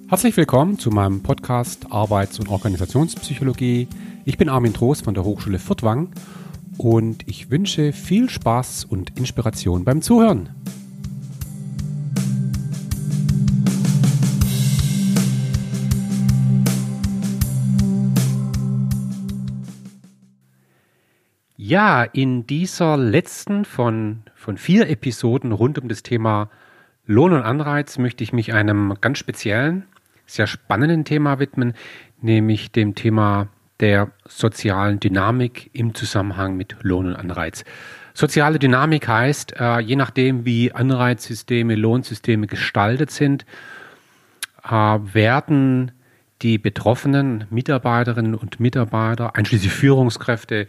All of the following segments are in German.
Herzlich willkommen zu meinem Podcast Arbeits- und Organisationspsychologie. Ich bin Armin Trost von der Hochschule Furtwangen und ich wünsche viel Spaß und Inspiration beim Zuhören. Ja, in dieser letzten von 4 Episoden rund um das Thema Lohn und Anreiz möchte ich mich einem ganz speziellen, sehr spannenden Thema widmen, nämlich dem Thema der sozialen Dynamik im Zusammenhang mit Lohn und Anreiz. Soziale Dynamik heißt, je nachdem wie Anreizsysteme, Lohnsysteme gestaltet sind, werden die betroffenen Mitarbeiterinnen und Mitarbeiter, einschließlich Führungskräfte,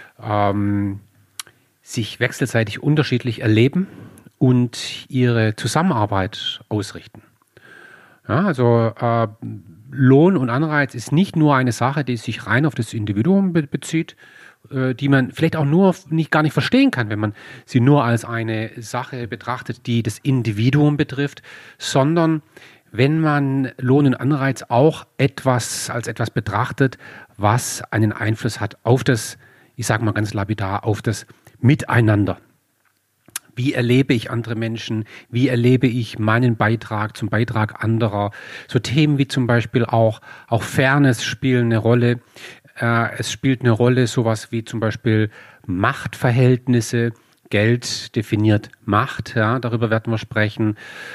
sich wechselseitig unterschiedlich erleben und ihre Zusammenarbeit ausrichten. Ja, also Lohn und Anreiz ist nicht nur eine Sache, die sich rein auf das Individuum bezieht, die man vielleicht auch gar nicht verstehen kann, wenn man sie nur als eine Sache betrachtet, die das Individuum betrifft, sondern wenn man Lohn und Anreiz auch als etwas betrachtet, was einen Einfluss hat auf das, ich sage mal ganz lapidar, auf das Miteinander. Wie erlebe ich andere Menschen? Wie erlebe ich meinen Beitrag zum Beitrag anderer? So Themen wie zum Beispiel auch Fairness spielen eine Rolle. Es spielt eine Rolle sowas wie zum Beispiel Machtverhältnisse. Geld definiert Macht. Ja, darüber werden wir sprechen.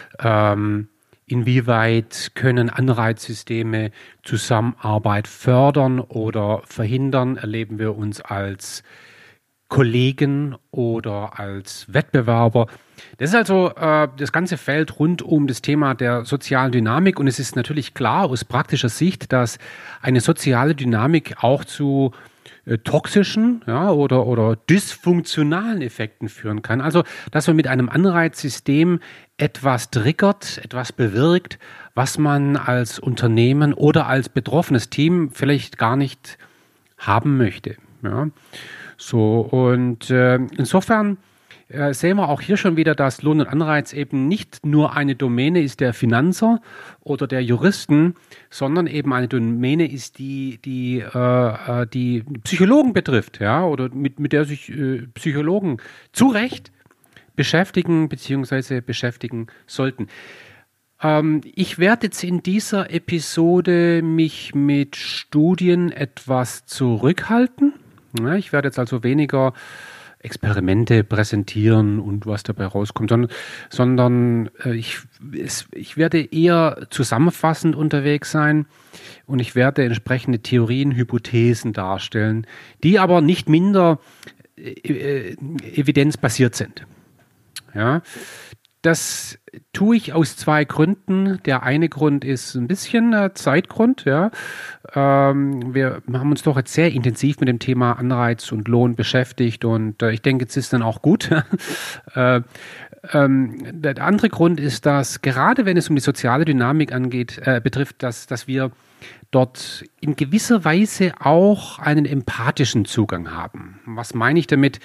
Inwieweit können Anreizsysteme Zusammenarbeit fördern oder verhindern? Erleben wir uns als Kollegen oder als Wettbewerber. Das ist also das ganze Feld rund um das Thema der sozialen Dynamik, und es ist natürlich klar aus praktischer Sicht, dass eine soziale Dynamik auch zu toxischen oder dysfunktionalen Effekten führen kann. Also, dass man mit einem Anreizsystem etwas triggert, etwas bewirkt, was man als Unternehmen oder als betroffenes Team vielleicht gar nicht haben möchte. Ja. So, und insofern sehen wir auch hier schon wieder, dass Lohn und Anreiz eben nicht nur eine Domäne ist der Finanzer oder der Juristen, sondern eben eine Domäne ist, die Psychologen betrifft, ja, oder mit der sich Psychologen zu Recht beschäftigen bzw. beschäftigen sollten. Ich werde jetzt in dieser Episode mich mit Studien etwas zurückhalten. Ja, ich werde jetzt also weniger Experimente präsentieren und was dabei rauskommt, sondern ich werde eher zusammenfassend unterwegs sein und ich werde entsprechende Theorien, Hypothesen darstellen, die aber nicht minder evidenzbasiert sind. Ja. Das tue ich aus 2 Gründen. Der eine Grund ist ein bisschen Zeitgrund. Ja. Wir haben uns doch jetzt sehr intensiv mit dem Thema Anreiz und Lohn beschäftigt und ich denke, jetzt ist dann auch gut. Der andere Grund ist, dass gerade wenn es um die soziale Dynamik betrifft, dass wir dort in gewisser Weise auch einen empathischen Zugang haben. Was meine ich damit?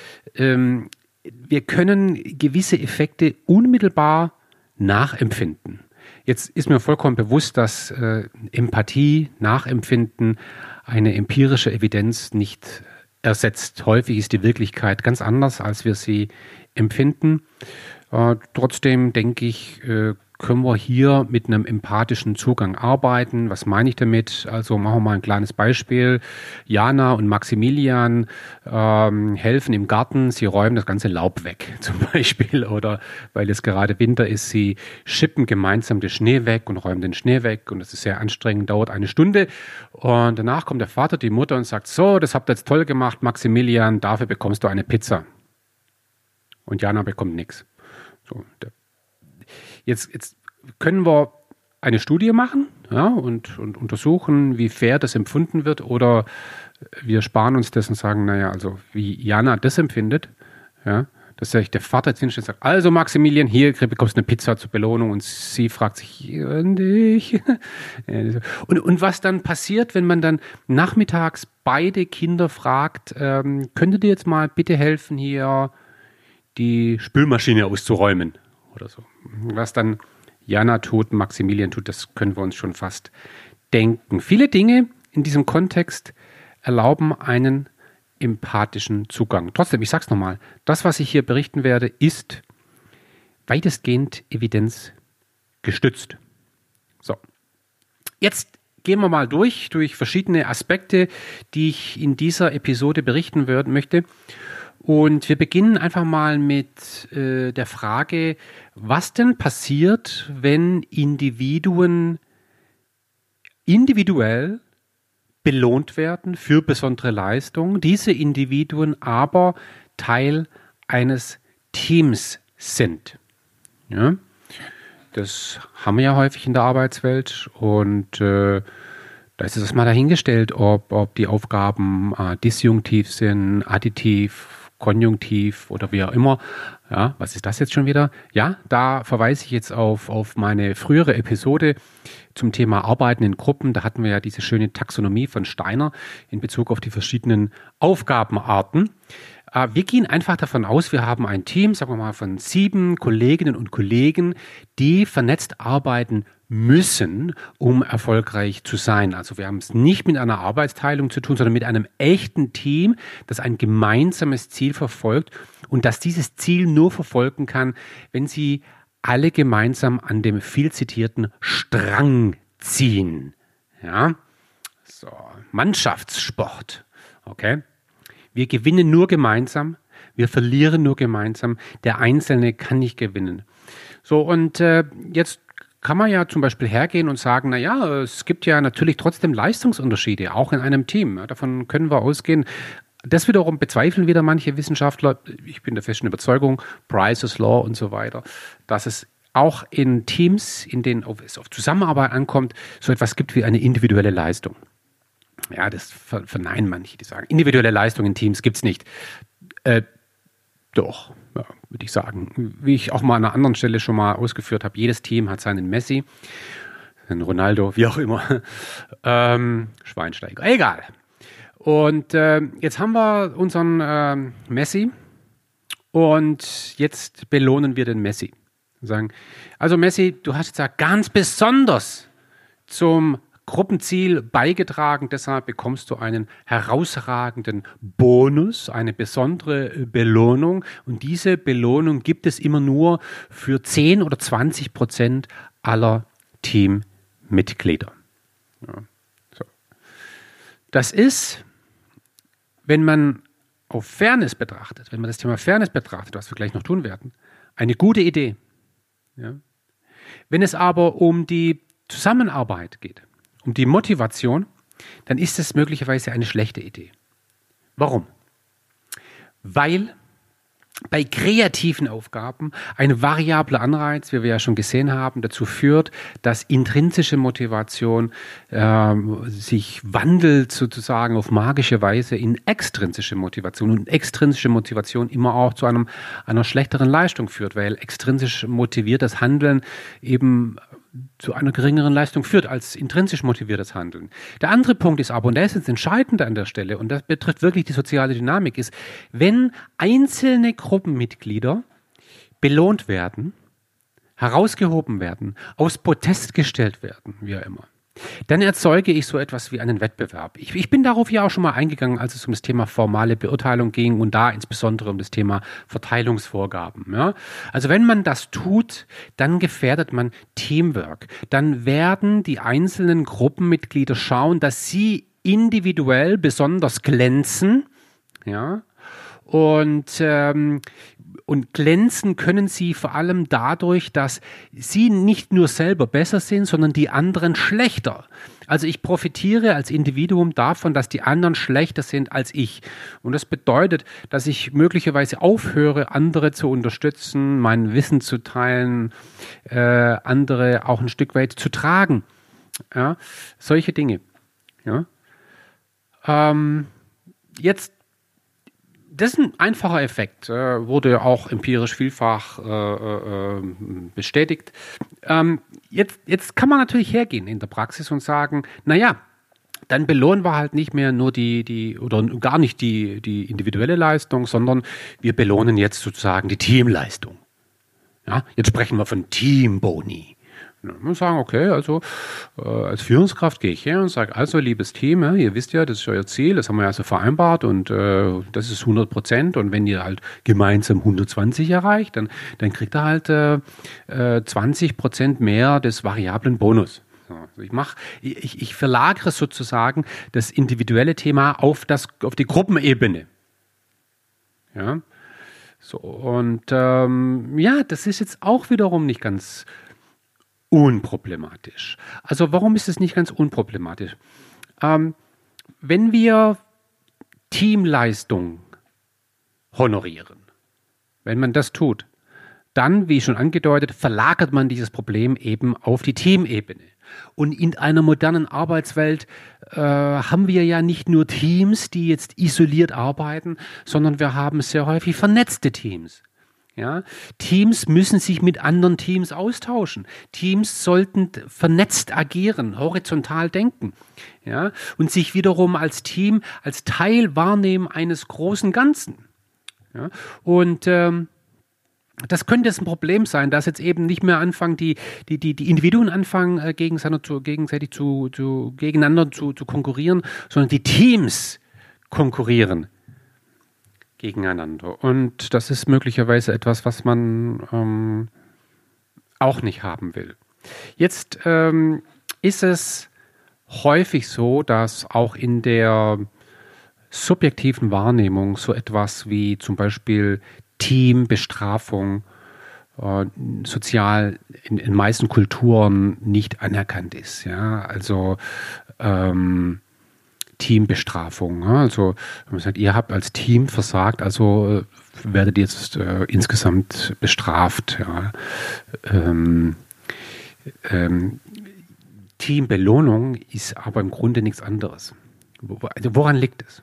Wir können gewisse Effekte unmittelbar nachempfinden. Jetzt ist mir vollkommen bewusst, dass Empathie, Nachempfinden eine empirische Evidenz nicht ersetzt. Häufig ist die Wirklichkeit ganz anders, als wir sie empfinden. Trotzdem denke ich, können wir hier mit einem empathischen Zugang arbeiten. Was meine ich damit? Also machen wir mal ein kleines Beispiel. Jana und Maximilian helfen im Garten, sie räumen das ganze Laub weg zum Beispiel. Oder weil es gerade Winter ist, sie schippen gemeinsam den Schnee weg und räumen den Schnee weg. Und das ist sehr anstrengend, dauert 1 Stunde. Und danach kommt der Vater, die Mutter und sagt, so, das habt ihr jetzt toll gemacht, Maximilian, dafür bekommst du eine Pizza. Und Jana bekommt nichts. So, Jetzt können wir eine Studie machen, ja, und untersuchen, wie fair das empfunden wird, oder wir sparen uns das und sagen, naja, also wie Jana das empfindet, ja, dass der Vater jetzt hinstellt und sagt, also Maximilian, hier bekommst du eine Pizza zur Belohnung, und sie fragt sich, und ich? Und was dann passiert, wenn man dann nachmittags beide Kinder fragt, könntet ihr jetzt mal bitte helfen, hier die Spülmaschine auszuräumen oder so. Was dann Jana tut, Maximilian tut, das können wir uns schon fast denken. Viele Dinge in diesem Kontext erlauben einen empathischen Zugang. Trotzdem, ich sage es nochmal, das, was ich hier berichten werde, ist weitestgehend evidenzgestützt. So, jetzt gehen wir mal durch verschiedene Aspekte, die ich in dieser Episode berichten möchte. Und wir beginnen einfach mal mit der Frage, was denn passiert, wenn Individuen individuell belohnt werden für besondere Leistungen, diese Individuen aber Teil eines Teams sind. Ja? Das haben wir ja häufig in der Arbeitswelt und da ist es mal dahingestellt, ob die Aufgaben disjunktiv sind, additiv, konjunktiv oder wie auch immer. Ja, was ist das jetzt schon wieder? Ja, da verweise ich jetzt auf meine frühere Episode zum Thema Arbeiten in Gruppen. Da hatten wir ja diese schöne Taxonomie von Steiner in Bezug auf die verschiedenen Aufgabenarten. Wir gehen einfach davon aus, wir haben ein Team, sagen wir mal, von 7 Kolleginnen und Kollegen, die vernetzt arbeiten müssen, um erfolgreich zu sein. Also wir haben es nicht mit einer Arbeitsteilung zu tun, sondern mit einem echten Team, das ein gemeinsames Ziel verfolgt und das dieses Ziel nur verfolgen kann, wenn sie alle gemeinsam an dem viel zitierten Strang ziehen. Ja, so, Mannschaftssport, okay? Wir gewinnen nur gemeinsam, wir verlieren nur gemeinsam, der Einzelne kann nicht gewinnen. So, und jetzt kann man ja zum Beispiel hergehen und sagen, naja, es gibt ja natürlich trotzdem Leistungsunterschiede, auch in einem Team. Ja, davon können wir ausgehen. Das wiederum bezweifeln wieder manche Wissenschaftler. Ich bin der festen Überzeugung, Price's Law und so weiter, dass es auch in Teams, in denen es auf Zusammenarbeit ankommt, so etwas gibt wie eine individuelle Leistung. Ja, das verneinen manche, die sagen, individuelle Leistung in Teams gibt es nicht. Doch, ja, würde ich sagen. Wie ich auch mal an einer anderen Stelle schon mal ausgeführt habe, jedes Team hat seinen Messi, einen Ronaldo, wie auch immer, Schweinsteiger, egal. Und jetzt haben wir unseren Messi und jetzt belohnen wir den Messi. Wir sagen, also Messi, du hast jetzt ja ganz besonders zum Gruppenziel beigetragen, deshalb bekommst du einen herausragenden Bonus, eine besondere Belohnung und diese Belohnung gibt es immer nur für 10 oder 20% aller Teammitglieder. Ja, so. Das ist, wenn man auf Fairness betrachtet, wenn man das Thema Fairness betrachtet, was wir gleich noch tun werden, eine gute Idee. Ja. Wenn es aber um die Zusammenarbeit geht, um die Motivation, dann ist es möglicherweise eine schlechte Idee. Warum? Weil bei kreativen Aufgaben ein variabler Anreiz, wie wir ja schon gesehen haben, dazu führt, dass intrinsische Motivation sich wandelt sozusagen auf magische Weise in extrinsische Motivation und extrinsische Motivation immer auch zu einer schlechteren Leistung führt, weil extrinsisch motiviertes Handeln eben zu einer geringeren Leistung führt als intrinsisch motiviertes Handeln. Der andere Punkt ist aber, und der ist jetzt entscheidend an der Stelle, und das betrifft wirklich die soziale Dynamik, ist, wenn einzelne Gruppenmitglieder belohnt werden, herausgehoben werden, aufs Podest gestellt werden, wie auch immer, dann erzeuge ich so etwas wie einen Wettbewerb. Ich bin darauf ja auch schon mal eingegangen, als es um das Thema formale Beurteilung ging und da insbesondere um das Thema Verteilungsvorgaben. Ja? Also wenn man das tut, dann gefährdet man Teamwork. Dann werden die einzelnen Gruppenmitglieder schauen, dass sie individuell besonders glänzen, ja, und glänzen können sie vor allem dadurch, dass sie nicht nur selber besser sind, sondern die anderen schlechter. Also ich profitiere als Individuum davon, dass die anderen schlechter sind als ich. Und das bedeutet, dass ich möglicherweise aufhöre, andere zu unterstützen, mein Wissen zu teilen, andere auch ein Stück weit zu tragen. Ja, solche Dinge. Ja. Jetzt das ist ein einfacher Effekt, wurde auch empirisch vielfach bestätigt. Jetzt kann man natürlich hergehen in der Praxis und sagen, naja, dann belohnen wir halt nicht mehr nur oder gar nicht die individuelle Leistung, sondern wir belohnen jetzt sozusagen die Teamleistung. Ja, jetzt sprechen wir von Teamboni. Wir sagen, okay, also als Führungskraft gehe ich her und sage, also liebes Team, ihr wisst ja, das ist euer Ziel, das haben wir ja so vereinbart und das ist 100%, und wenn ihr halt gemeinsam 120 erreicht, dann kriegt ihr halt 20% mehr des variablen Bonus. Also ich verlagere sozusagen das individuelle Thema auf die Gruppenebene. Ja. So, und das ist jetzt auch wiederum nicht ganz unproblematisch. Also warum ist es nicht ganz unproblematisch? Wenn wir Teamleistung honorieren, wenn man das tut, dann, wie schon angedeutet, verlagert man dieses Problem eben auf die Teamebene. Und in einer modernen Arbeitswelt haben wir ja nicht nur Teams, die jetzt isoliert arbeiten, sondern wir haben sehr häufig vernetzte Teams. Ja? Teams müssen sich mit anderen Teams austauschen. Teams sollten vernetzt agieren, horizontal denken, ja? Und sich wiederum als Team, als Teil wahrnehmen eines großen Ganzen. Ja? Und das könnte jetzt ein Problem sein, dass jetzt eben nicht mehr anfangen, die Individuen anfangen, gegenseitig gegeneinander zu konkurrieren, sondern die Teams konkurrieren gegeneinander. Und das ist möglicherweise etwas, was man auch nicht haben will. Jetzt ist es häufig so, dass auch in der subjektiven Wahrnehmung so etwas wie zum Beispiel Teambestrafung sozial in meisten Kulturen nicht anerkannt ist. Ja? Also Teambestrafung. Ja? Also man sagt, ihr habt als Team versagt, also werdet ihr jetzt insgesamt bestraft. Ja? Teambelohnung ist aber im Grunde nichts anderes. Also woran liegt es?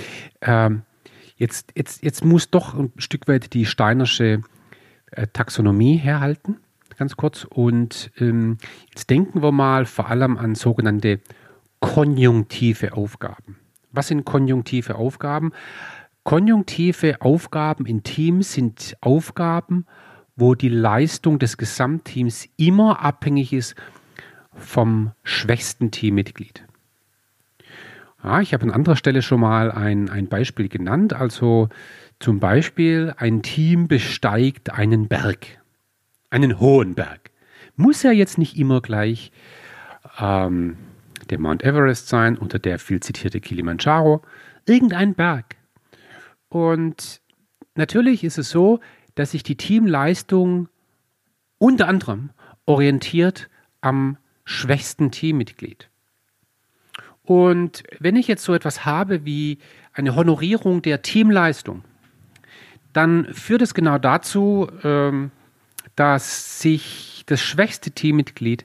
Jetzt muss doch ein Stück weit die Steinersche Taxonomie herhalten, ganz kurz. Und jetzt denken wir mal vor allem an sogenannte konjunktive Aufgaben. Was sind konjunktive Aufgaben? Konjunktive Aufgaben in Teams sind Aufgaben, wo die Leistung des Gesamtteams immer abhängig ist vom schwächsten Teammitglied. Ja, ich habe an anderer Stelle schon mal ein Beispiel genannt. Also zum Beispiel ein Team besteigt einen Berg, einen hohen Berg. Muss ja jetzt nicht immer gleich der Mount Everest sein oder der viel zitierte Kilimanjaro, irgendein Berg. Und natürlich ist es so, dass sich die Teamleistung unter anderem orientiert am schwächsten Teammitglied. Und wenn ich jetzt so etwas habe wie eine Honorierung der Teamleistung, dann führt es genau dazu, dass sich das schwächste Teammitglied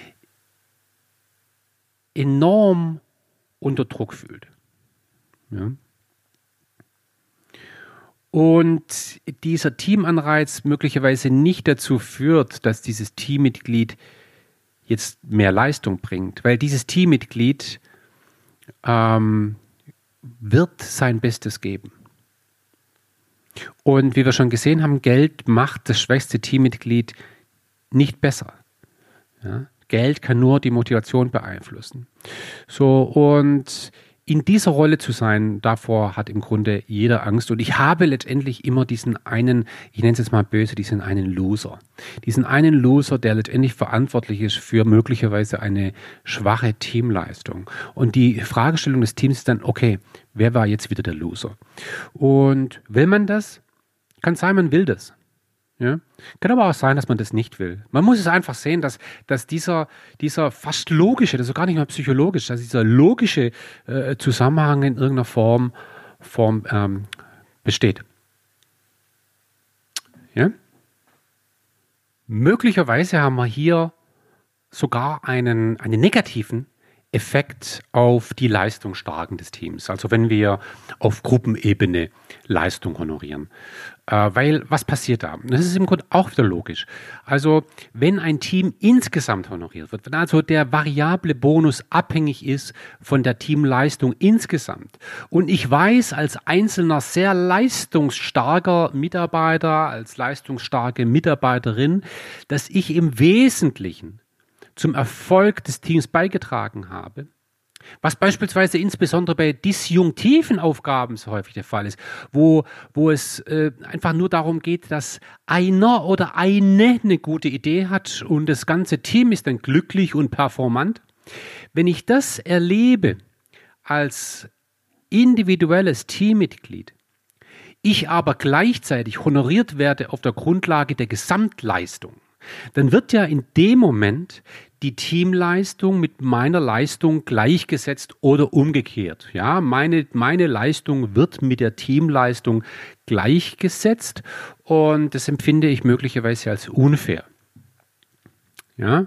enorm unter Druck fühlt. Ja. Und dieser Teamanreiz möglicherweise nicht dazu führt, dass dieses Teammitglied jetzt mehr Leistung bringt, weil dieses Teammitglied wird sein Bestes geben. Und wie wir schon gesehen haben, Geld macht das schwächste Teammitglied nicht besser. Ja? Geld kann nur die Motivation beeinflussen. So, und in dieser Rolle zu sein, davor hat im Grunde jeder Angst. Und ich habe letztendlich immer diesen einen, ich nenne es jetzt mal böse, diesen einen Loser. Diesen einen Loser, der letztendlich verantwortlich ist für möglicherweise eine schwache Teamleistung. Und die Fragestellung des Teams ist dann, okay, wer war jetzt wieder der Loser? Und will man das? Kann sein, man will das. Ja? Kann aber auch sein, dass man das nicht will. Man muss es einfach sehen, dass dieser fast logische, das ist gar nicht mehr psychologisch, dass dieser logische Zusammenhang in irgendeiner Form besteht. Ja? Möglicherweise haben wir hier sogar einen negativen Effekt auf die Leistungsstarken des Teams. Also wenn wir auf Gruppenebene Leistung honorieren. Weil, was passiert da? Das ist im Grunde auch wieder logisch. Also wenn ein Team insgesamt honoriert wird, wenn also der variable Bonus abhängig ist von der Teamleistung insgesamt und ich weiß als einzelner sehr leistungsstarker Mitarbeiter, als leistungsstarke Mitarbeiterin, dass ich im Wesentlichen zum Erfolg des Teams beigetragen habe, was beispielsweise insbesondere bei disjunktiven Aufgaben so häufig der Fall ist, wo es einfach nur darum geht, dass einer oder eine gute Idee hat und das ganze Team ist dann glücklich und performant. Wenn ich das erlebe als individuelles Teammitglied, ich aber gleichzeitig honoriert werde auf der Grundlage der Gesamtleistung, dann wird ja in dem Moment die Teamleistung mit meiner Leistung gleichgesetzt oder umgekehrt. Ja, meine Leistung wird mit der Teamleistung gleichgesetzt und das empfinde ich möglicherweise als unfair. Ja,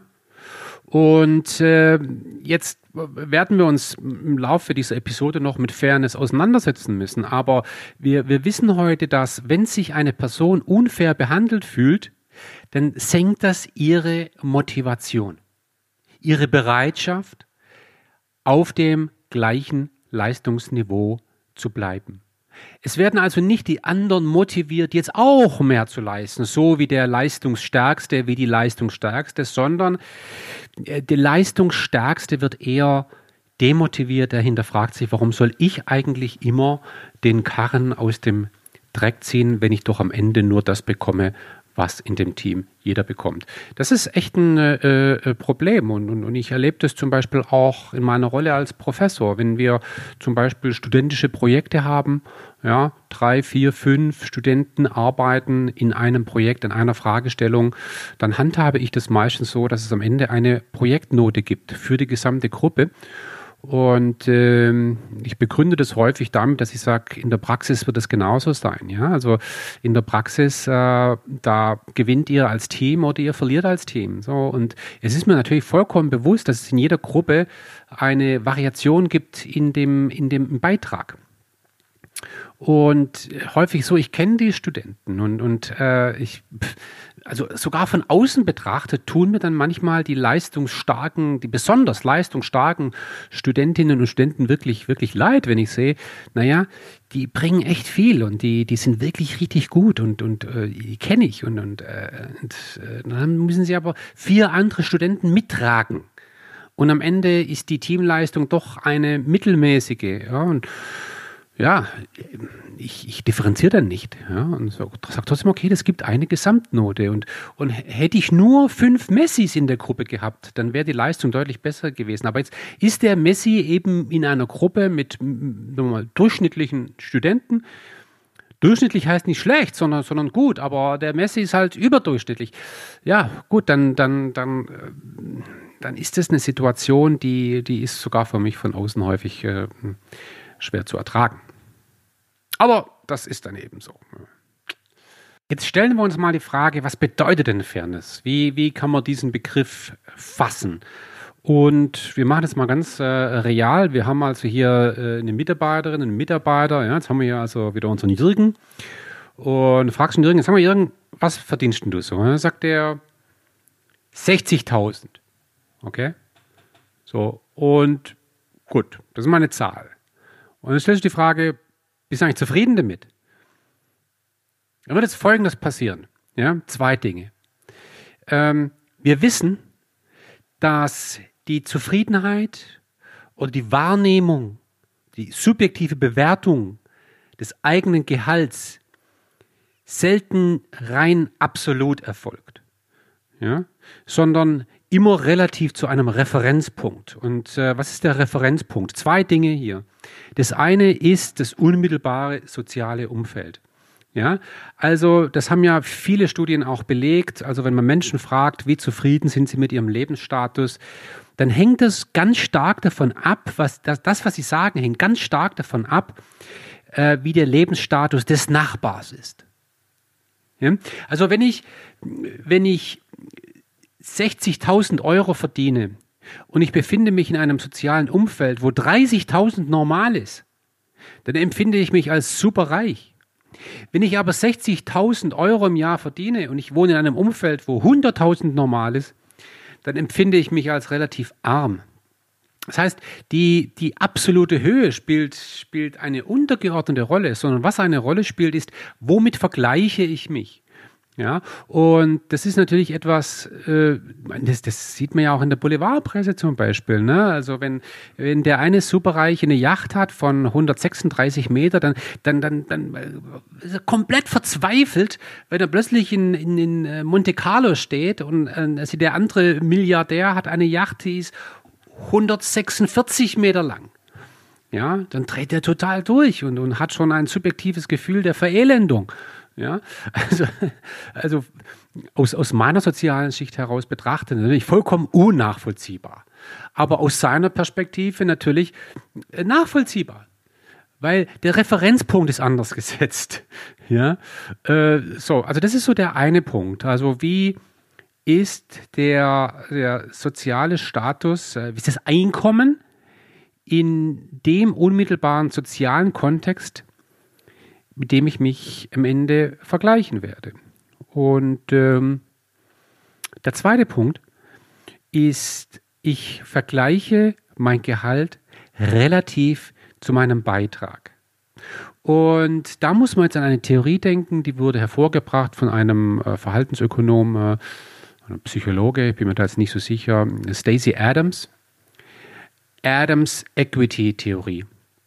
und jetzt werden wir uns im Laufe dieser Episode noch mit Fairness auseinandersetzen müssen, aber wir wissen heute, dass wenn sich eine Person unfair behandelt fühlt, dann senkt das ihre Motivation, ihre Bereitschaft, auf dem gleichen Leistungsniveau zu bleiben. Es werden also nicht die anderen motiviert, jetzt auch mehr zu leisten, so wie der Leistungsstärkste, wie die Leistungsstärkste, sondern der Leistungsstärkste wird eher demotiviert, der hinterfragt sich, warum soll ich eigentlich immer den Karren aus dem Dreck ziehen, wenn ich doch am Ende nur das bekomme, was in dem Team jeder bekommt. Das ist echt ein Problem und ich erlebe das zum Beispiel auch in meiner Rolle als Professor, wenn wir zum Beispiel studentische Projekte haben, ja, 3, 4, 5 Studenten arbeiten in einem Projekt, an einer Fragestellung, dann handhabe ich das meistens so, dass es am Ende eine Projektnote gibt für die gesamte Gruppe. Und ich begründe das häufig damit, dass ich sage, in der Praxis wird es genauso sein. Ja? Also in der Praxis, da gewinnt ihr als Team oder ihr verliert als Team. So, und es ist mir natürlich vollkommen bewusst, dass es in jeder Gruppe eine Variation gibt in dem Beitrag. Und häufig so, ich kenne die Studenten und also sogar von außen betrachtet, tun mir dann manchmal die besonders leistungsstarken Studentinnen und Studenten wirklich, wirklich leid, wenn ich sehe, naja, die bringen echt viel und die sind wirklich richtig gut und die kenne ich und dann müssen sie aber 4 andere Studenten mittragen. Und am Ende ist die Teamleistung doch eine mittelmäßige, ja, und ja, ich differenziere dann nicht. Ja, und sage trotzdem, okay, das gibt eine Gesamtnote. Und hätte ich nur 5 Messis in der Gruppe gehabt, dann wäre die Leistung deutlich besser gewesen. Aber jetzt ist der Messi eben in einer Gruppe mit durchschnittlichen Studenten. Durchschnittlich heißt nicht schlecht, sondern gut, aber der Messi ist halt überdurchschnittlich. Ja, gut, dann ist das eine Situation, die ist sogar für mich von außen häufig schwer zu ertragen. Aber das ist dann eben so. Jetzt stellen wir uns mal die Frage, was bedeutet denn Fairness? Wie kann man diesen Begriff fassen? Und wir machen das mal ganz real. Wir haben also hier eine Mitarbeiterin, einen Mitarbeiter. Ja, jetzt haben wir hier also wieder unseren Jürgen. Und fragst du Jürgen, sag mal Jürgen, was verdienst denn du so? Und dann sagt er 60.000. Okay? So, und gut, das ist mal eine Zahl. Und dann stellst du die Frage, bist du eigentlich zufrieden damit? Dann wird jetzt Folgendes passieren. Ja, 2 Dinge. Wir wissen, dass die Zufriedenheit oder die Wahrnehmung, die subjektive Bewertung des eigenen Gehalts selten rein absolut erfolgt, ja, sondern immer relativ zu einem Referenzpunkt. Und was ist der Referenzpunkt? 2 Dinge hier. Das eine ist das unmittelbare soziale Umfeld. Ja, also das haben ja viele Studien auch belegt. Also wenn man Menschen fragt, wie zufrieden sind sie mit ihrem Lebensstatus, dann hängt das ganz stark davon ab, was sie sagen, hängt ganz stark davon ab, wie der Lebensstatus des Nachbars ist. Ja? Also wenn ich 60.000 Euro verdiene und ich befinde mich in einem sozialen Umfeld, wo 30.000 normal ist, dann empfinde ich mich als super reich. Wenn ich aber 60.000 Euro im Jahr verdiene und ich wohne in einem Umfeld, wo 100.000 normal ist, dann empfinde ich mich als relativ arm. Das heißt, die absolute Höhe spielt eine untergeordnete Rolle, sondern was eine Rolle spielt, ist, womit vergleiche ich mich? Ja, und das ist natürlich etwas, das sieht man ja auch in der Boulevardpresse zum Beispiel. Ne? Also wenn der eine Superreiche eine Yacht hat von 136 Meter, dann ist er komplett verzweifelt, wenn er plötzlich in Monte Carlo steht und also der andere Milliardär hat eine Yacht, die ist 146 Meter lang. Ja, dann dreht er total durch und hat schon ein subjektives Gefühl der Verelendung. Ja, also aus meiner sozialen Sicht heraus betrachtet, natürlich vollkommen unnachvollziehbar. Aber aus seiner Perspektive natürlich nachvollziehbar. Weil der Referenzpunkt ist anders gesetzt. Ja, also das ist so der eine Punkt. Also wie ist der soziale Status, wie ist das Einkommen in dem unmittelbaren sozialen Kontext, mit dem ich mich am Ende vergleichen werde. Und der zweite Punkt ist, ich vergleiche mein Gehalt relativ zu meinem Beitrag. Und da muss man jetzt an eine Theorie denken, die wurde hervorgebracht von einem Verhaltensökonom, einem Psychologe, ich bin mir da jetzt nicht so sicher, Stacey Adams. Adams Equity Theorie.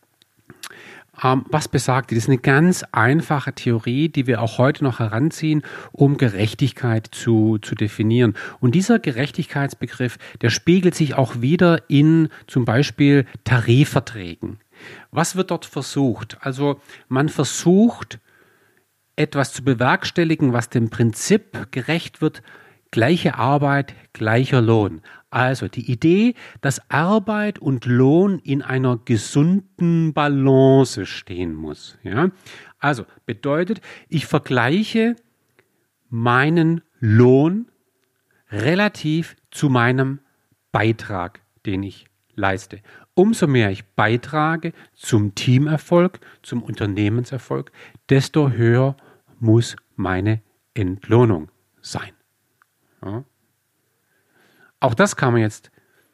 Was besagt die? Das ist eine ganz einfache Theorie, die wir auch heute noch heranziehen, um Gerechtigkeit zu definieren. Und dieser Gerechtigkeitsbegriff, der spiegelt sich auch wieder in zum Beispiel Tarifverträgen. Was wird dort versucht? Also man versucht, etwas zu bewerkstelligen, was dem Prinzip gerecht wird, gleiche Arbeit, gleicher Lohn. Also die Idee, dass Arbeit und Lohn in einer gesunden Balance stehen muss. Ja? Also bedeutet, ich vergleiche meinen Lohn relativ zu meinem Beitrag, den ich leiste. Umso mehr ich beitrage zum Teamerfolg, zum Unternehmenserfolg, desto höher muss meine Entlohnung sein. Ja? Auch das kann man jetzt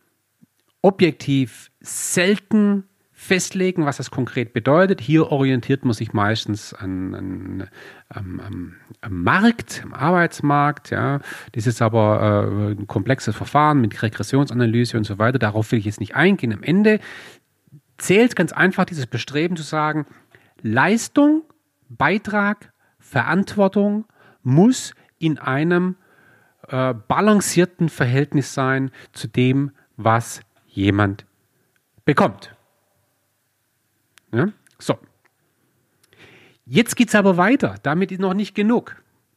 objektiv selten festlegen, was das konkret bedeutet. Hier orientiert man sich meistens am Markt, am Arbeitsmarkt. Ja. Das ist aber ein komplexes Verfahren mit Regressionsanalyse und so weiter. Darauf will ich jetzt nicht eingehen. Am Ende zählt ganz einfach dieses Bestreben zu sagen, Leistung, Beitrag, Verantwortung muss in einem balancierten Verhältnis sein zu dem, was jemand bekommt. Ja? So. Jetzt geht es aber weiter. Damit ist noch nicht genug.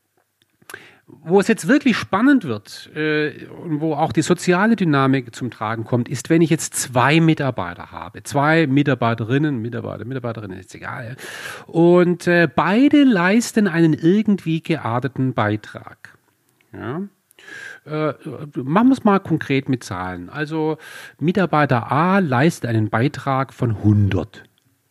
Wo es jetzt wirklich spannend wird und wo auch die soziale Dynamik zum Tragen kommt, ist, wenn ich jetzt zwei Mitarbeiter habe. Zwei Mitarbeiterinnen, ist egal. Ja? Und beide leisten einen irgendwie gearteten Beitrag. Ja? Machen wir es mal konkret mit Zahlen. Also Mitarbeiter A leistet einen Beitrag von 100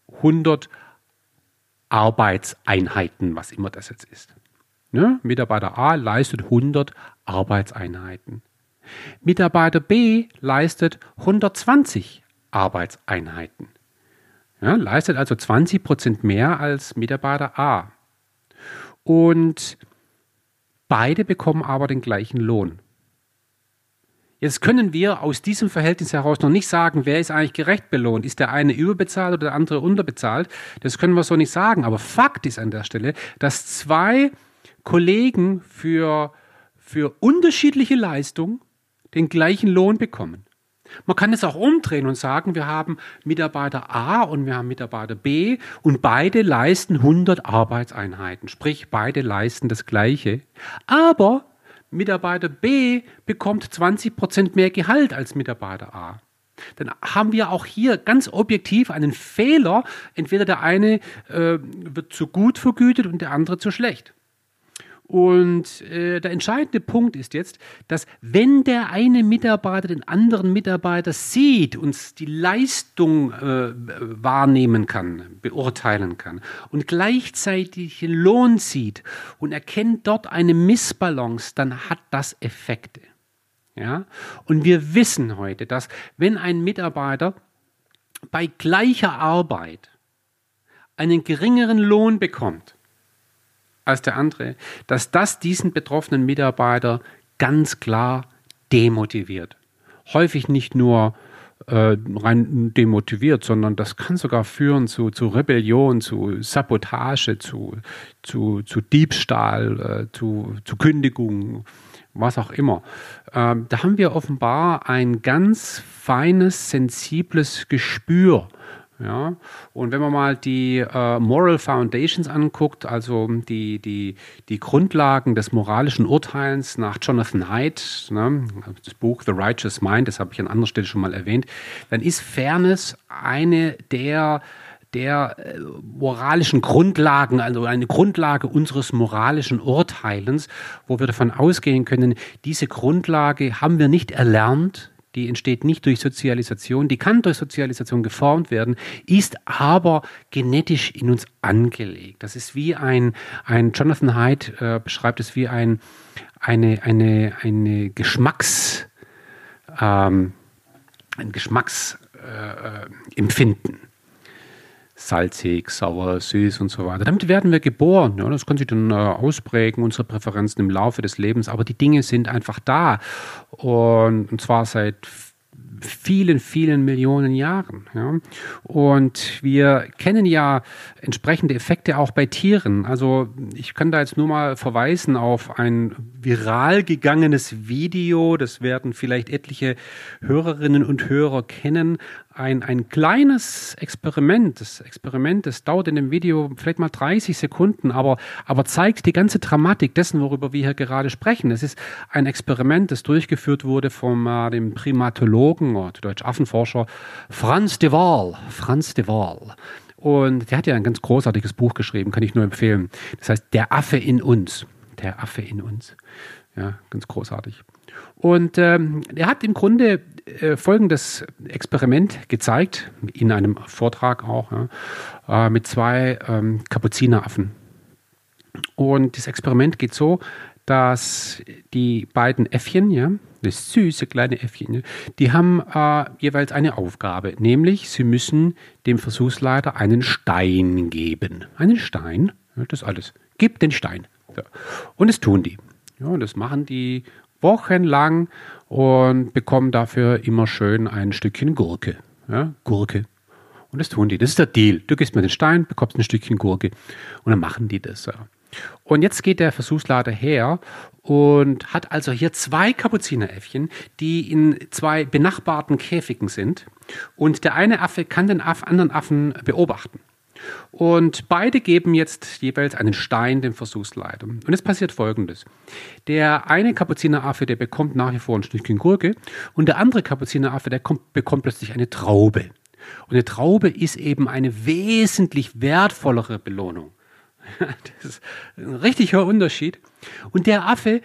Arbeitseinheiten, was immer das jetzt ist. Ne? Mitarbeiter A leistet 100 Arbeitseinheiten. Mitarbeiter B leistet 120 Arbeitseinheiten. Ja, leistet also 20% mehr als Mitarbeiter A. Und beide bekommen aber den gleichen Lohn. Jetzt können wir aus diesem Verhältnis heraus noch nicht sagen, wer ist eigentlich gerecht belohnt. Ist der eine überbezahlt oder der andere unterbezahlt? Das können wir so nicht sagen. Aber Fakt ist an der Stelle, dass zwei Kollegen für unterschiedliche Leistung den gleichen Lohn bekommen. Man kann es auch umdrehen und sagen, wir haben Mitarbeiter A und wir haben Mitarbeiter B und beide leisten 100 Arbeitseinheiten. Sprich, beide leisten das Gleiche. Aber Mitarbeiter B bekommt 20% mehr Gehalt als Mitarbeiter A. Dann haben wir auch hier ganz objektiv einen Fehler. Entweder der eine wird zu gut vergütet und der andere zu schlecht. Und der entscheidende Punkt ist jetzt, dass wenn der eine Mitarbeiter den anderen Mitarbeiter sieht und die Leistung wahrnehmen kann, beurteilen kann und gleichzeitig den Lohn sieht und erkennt dort eine Missbalance, dann hat das Effekte. Ja? Und wir wissen heute, dass wenn ein Mitarbeiter bei gleicher Arbeit einen geringeren Lohn bekommt, als der andere, dass das diesen betroffenen Mitarbeiter ganz klar demotiviert. Häufig nicht nur rein demotiviert, sondern das kann sogar führen zu Rebellion, zu Sabotage, zu Diebstahl, zu Kündigung, was auch immer. Da haben wir offenbar ein ganz feines, sensibles Gespür. Ja, und wenn man mal die Moral Foundations anguckt, also die Grundlagen des moralischen Urteils nach Jonathan Haidt, ne, das Buch The Righteous Mind, das habe ich an anderer Stelle schon mal erwähnt, dann ist Fairness eine der moralischen Grundlagen, also eine Grundlage unseres moralischen Urteilens, wo wir davon ausgehen können, diese Grundlage haben wir nicht erlernt. Die entsteht nicht durch Sozialisation, die kann durch Sozialisation geformt werden, ist aber genetisch in uns angelegt. Das ist wie ein Jonathan Haidt beschreibt es wie eine Geschmacksempfinden. Salzig, sauer, süß und so weiter. Damit werden wir geboren. Ja, das kann sich dann ausprägen, unsere Präferenzen im Laufe des Lebens. Aber die Dinge sind einfach da. Und zwar seit vielen, vielen Millionen Jahren. Ja. Und wir kennen ja entsprechende Effekte auch bei Tieren. Also ich kann da jetzt nur mal verweisen auf ein viral gegangenes Video. Das werden vielleicht etliche Hörerinnen und Hörer kennen. Ein kleines Experiment. Das Experiment, das dauert in dem Video vielleicht mal 30 Sekunden, aber zeigt die ganze Dramatik dessen, worüber wir hier gerade sprechen. Es ist ein Experiment, das durchgeführt wurde von dem Primatologen, oder Deutsch Affenforscher Frans de Waal. Frans de Waal. Und der hat ja ein ganz großartiges Buch geschrieben, kann ich nur empfehlen. Das heißt, Der Affe in uns. Der Affe in uns. Ja, ganz großartig. Und er hat im Grunde folgendes Experiment gezeigt, in einem Vortrag auch, ja, mit zwei Kapuzineraffen. Und das Experiment geht so, dass die beiden Äffchen, ja, das süße kleine Äffchen, ja, die haben jeweils eine Aufgabe, nämlich sie müssen dem Versuchsleiter einen Stein geben. Einen Stein, ja, das ist alles. Gib den Stein. So. Und das tun die. Ja, und das machen die wochenlang und bekommen dafür immer schön ein Stückchen Gurke. Ja, Gurke. Und das tun die. Das ist der Deal. Du gibst mir den Stein, bekommst ein Stückchen Gurke. Und dann machen die das. Ja. Und jetzt geht der Versuchsleiter her und hat also hier zwei Kapuzineräffchen, die in zwei benachbarten Käfigen sind. Und der eine Affe kann den anderen Affen beobachten. Und beide geben jetzt jeweils einen Stein dem Versuchsleiter. Und es passiert Folgendes. Der eine Kapuzineraffe, der bekommt nach wie vor ein Stückchen Gurke und der andere Kapuzineraffe, der bekommt plötzlich eine Traube. Und eine Traube ist eben eine wesentlich wertvollere Belohnung. Das ist ein richtig hoher Unterschied. Und der Affe,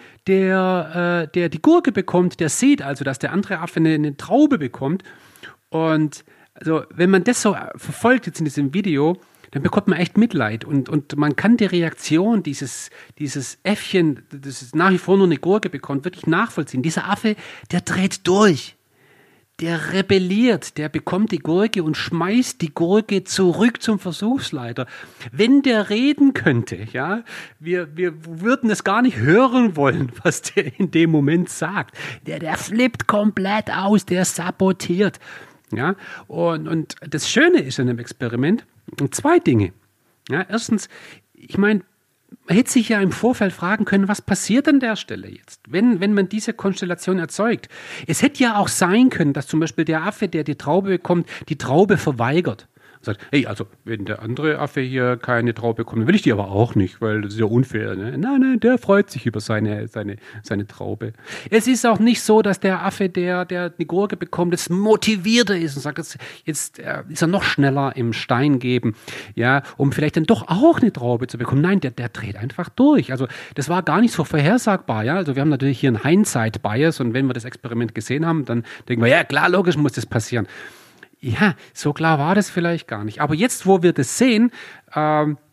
der die Gurke bekommt, der sieht also, dass der andere Affe eine Traube bekommt. Und also, wenn man das so verfolgt jetzt in diesem Video, dann bekommt man echt Mitleid. Und man kann die Reaktion dieses Äffchen, das nach wie vor nur eine Gurke bekommt, wirklich nachvollziehen. Dieser Affe, der dreht durch. Der rebelliert, der bekommt die Gurke und schmeißt die Gurke zurück zum Versuchsleiter. Wenn der reden könnte, ja, wir würden es gar nicht hören wollen, was der in dem Moment sagt. Der flippt komplett aus, der sabotiert. Ja, und das Schöne ist an dem Experiment zwei Dinge. Ja, erstens, ich meine, man hätte sich ja im Vorfeld fragen können, was passiert an der Stelle jetzt, wenn man diese Konstellation erzeugt. Es hätte ja auch sein können, dass zum Beispiel der Affe, der die Traube bekommt, die Traube verweigert. Und sagt, hey, also wenn der andere Affe hier keine Traube bekommt, dann will ich die aber auch nicht, weil das ist ja unfair. Ne? Nein, der freut sich über seine Traube. Es ist auch nicht so, dass der Affe, der eine Gurke bekommt, jetzt motivierter ist und sagt, jetzt ist er noch schneller im Stein geben, ja, um vielleicht dann doch auch eine Traube zu bekommen. Nein, der dreht einfach durch. Also das war gar nicht so vorhersagbar. Ja? Also wir haben natürlich hier einen Hindsight-Bias und wenn wir das Experiment gesehen haben, dann denken wir, ja klar, logisch muss das passieren. Ja, so klar war das vielleicht gar nicht. Aber jetzt, wo wir das sehen,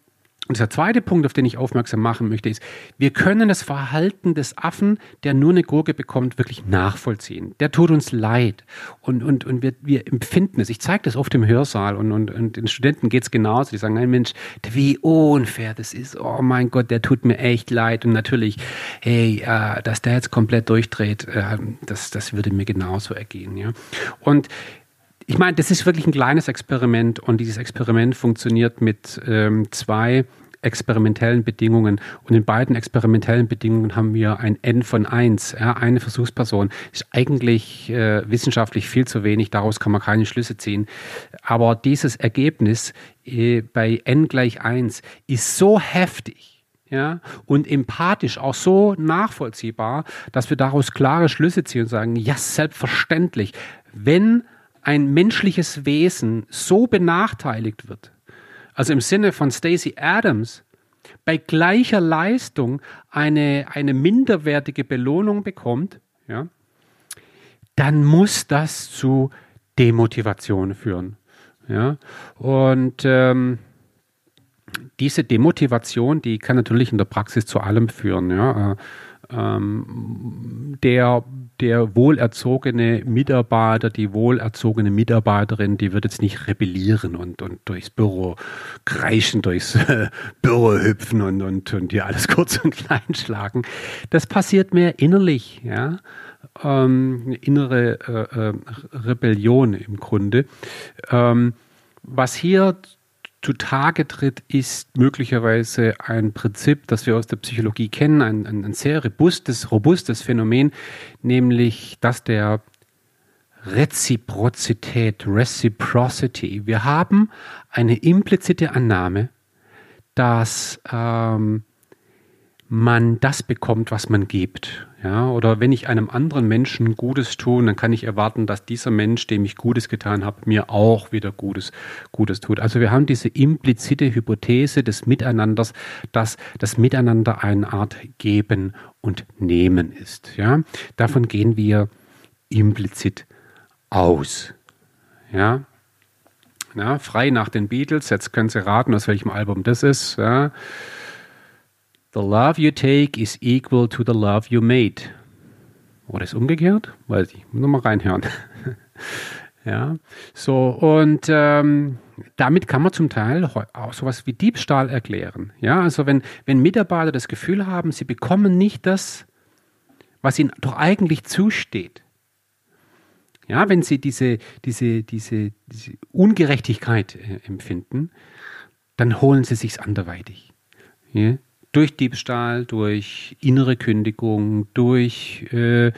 Und der zweite Punkt, auf den ich aufmerksam machen möchte, ist, wir können das Verhalten des Affen, der nur eine Gurke bekommt, wirklich nachvollziehen. Der tut uns leid und wir empfinden es. Ich zeige das oft im Hörsaal und den Studenten geht es genauso. Die sagen, nein Mensch, wie unfair das ist. Oh mein Gott, der tut mir echt leid. Und natürlich, hey, dass der jetzt komplett durchdreht, das würde mir genauso ergehen. Ja? Und ich meine, das ist wirklich ein kleines Experiment und dieses Experiment funktioniert mit 2 experimentellen Bedingungen. Und in beiden experimentellen Bedingungen haben wir ein N von 1, eine Versuchsperson. Ist eigentlich wissenschaftlich viel zu wenig, daraus kann man keine Schlüsse ziehen. Aber dieses Ergebnis bei N gleich 1 ist so heftig, ja, und empathisch auch so nachvollziehbar, dass wir daraus klare Schlüsse ziehen und sagen, ja, selbstverständlich, wenn ein menschliches Wesen so benachteiligt wird, also im Sinne von Stacey Adams, bei gleicher Leistung eine minderwertige Belohnung bekommt, ja, dann muss das zu Demotivation führen. Ja. Und diese Demotivation, die kann natürlich in der Praxis zu allem führen. Ja. Der wohlerzogene Mitarbeiter, die wohlerzogene Mitarbeiterin, die wird jetzt nicht rebellieren und durchs Büro kreischen, durchs Büro hüpfen und dir alles kurz und klein schlagen. Das passiert mehr innerlich, ja. Innere Rebellion im Grunde. Was hier zutage tritt, ist möglicherweise ein Prinzip, das wir aus der Psychologie kennen, ein sehr robustes Phänomen, nämlich das der Reciprocity. Wir haben eine implizite Annahme, dass man das bekommt, was man gibt. Ja, oder wenn ich einem anderen Menschen Gutes tue, dann kann ich erwarten, dass dieser Mensch, dem ich Gutes getan habe, mir auch wieder Gutes tut. Also wir haben diese implizite Hypothese des Miteinanders, dass das Miteinander eine Art Geben und Nehmen ist. Ja, davon gehen wir implizit aus. Ja, frei nach den Beatles. Jetzt können Sie raten, aus welchem Album das ist. Ja. The love you take is equal to the love you made. Oder ist umgekehrt? Weiß ich. Muss nochmal reinhören. Ja, so und damit kann man zum Teil auch sowas wie Diebstahl erklären. Ja, also wenn Mitarbeiter das Gefühl haben, sie bekommen nicht das, was ihnen doch eigentlich zusteht. Ja, wenn sie diese Ungerechtigkeit empfinden, dann holen sie sich's anderweitig. Ja? Durch Diebstahl, durch innere Kündigung, durch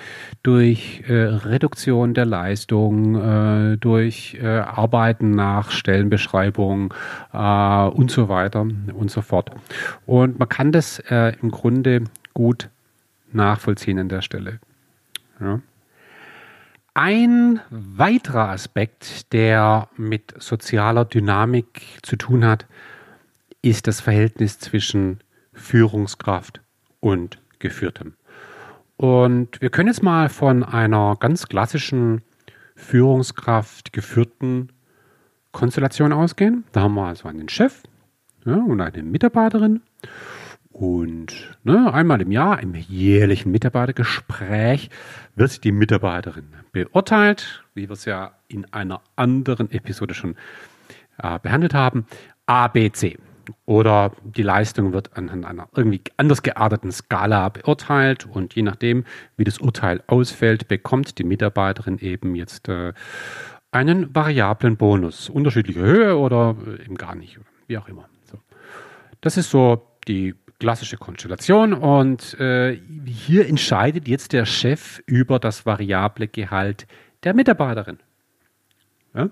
Reduktion der Leistung, durch Arbeiten nach Stellenbeschreibung und so weiter und so fort. Und man kann das im Grunde gut nachvollziehen an der Stelle. Ja. Ein weiterer Aspekt, der mit sozialer Dynamik zu tun hat, ist das Verhältnis zwischen Führungskraft und Geführtem. Und wir können jetzt mal von einer ganz klassischen Führungskraft geführten Konstellation ausgehen. Da haben wir also einen Chef, ja, und eine Mitarbeiterin. Und einmal im Jahr, im jährlichen Mitarbeitergespräch, wird die Mitarbeiterin beurteilt, wie wir es ja in einer anderen Episode schon behandelt haben, A, B, C. Oder die Leistung wird anhand einer irgendwie anders gearteten Skala beurteilt und je nachdem, wie das Urteil ausfällt, bekommt die Mitarbeiterin eben jetzt einen variablen Bonus. Unterschiedliche Höhe oder eben gar nicht, wie auch immer. So. Das ist so die klassische Konstellation und hier entscheidet jetzt der Chef über das variable Gehalt der Mitarbeiterin. Ja?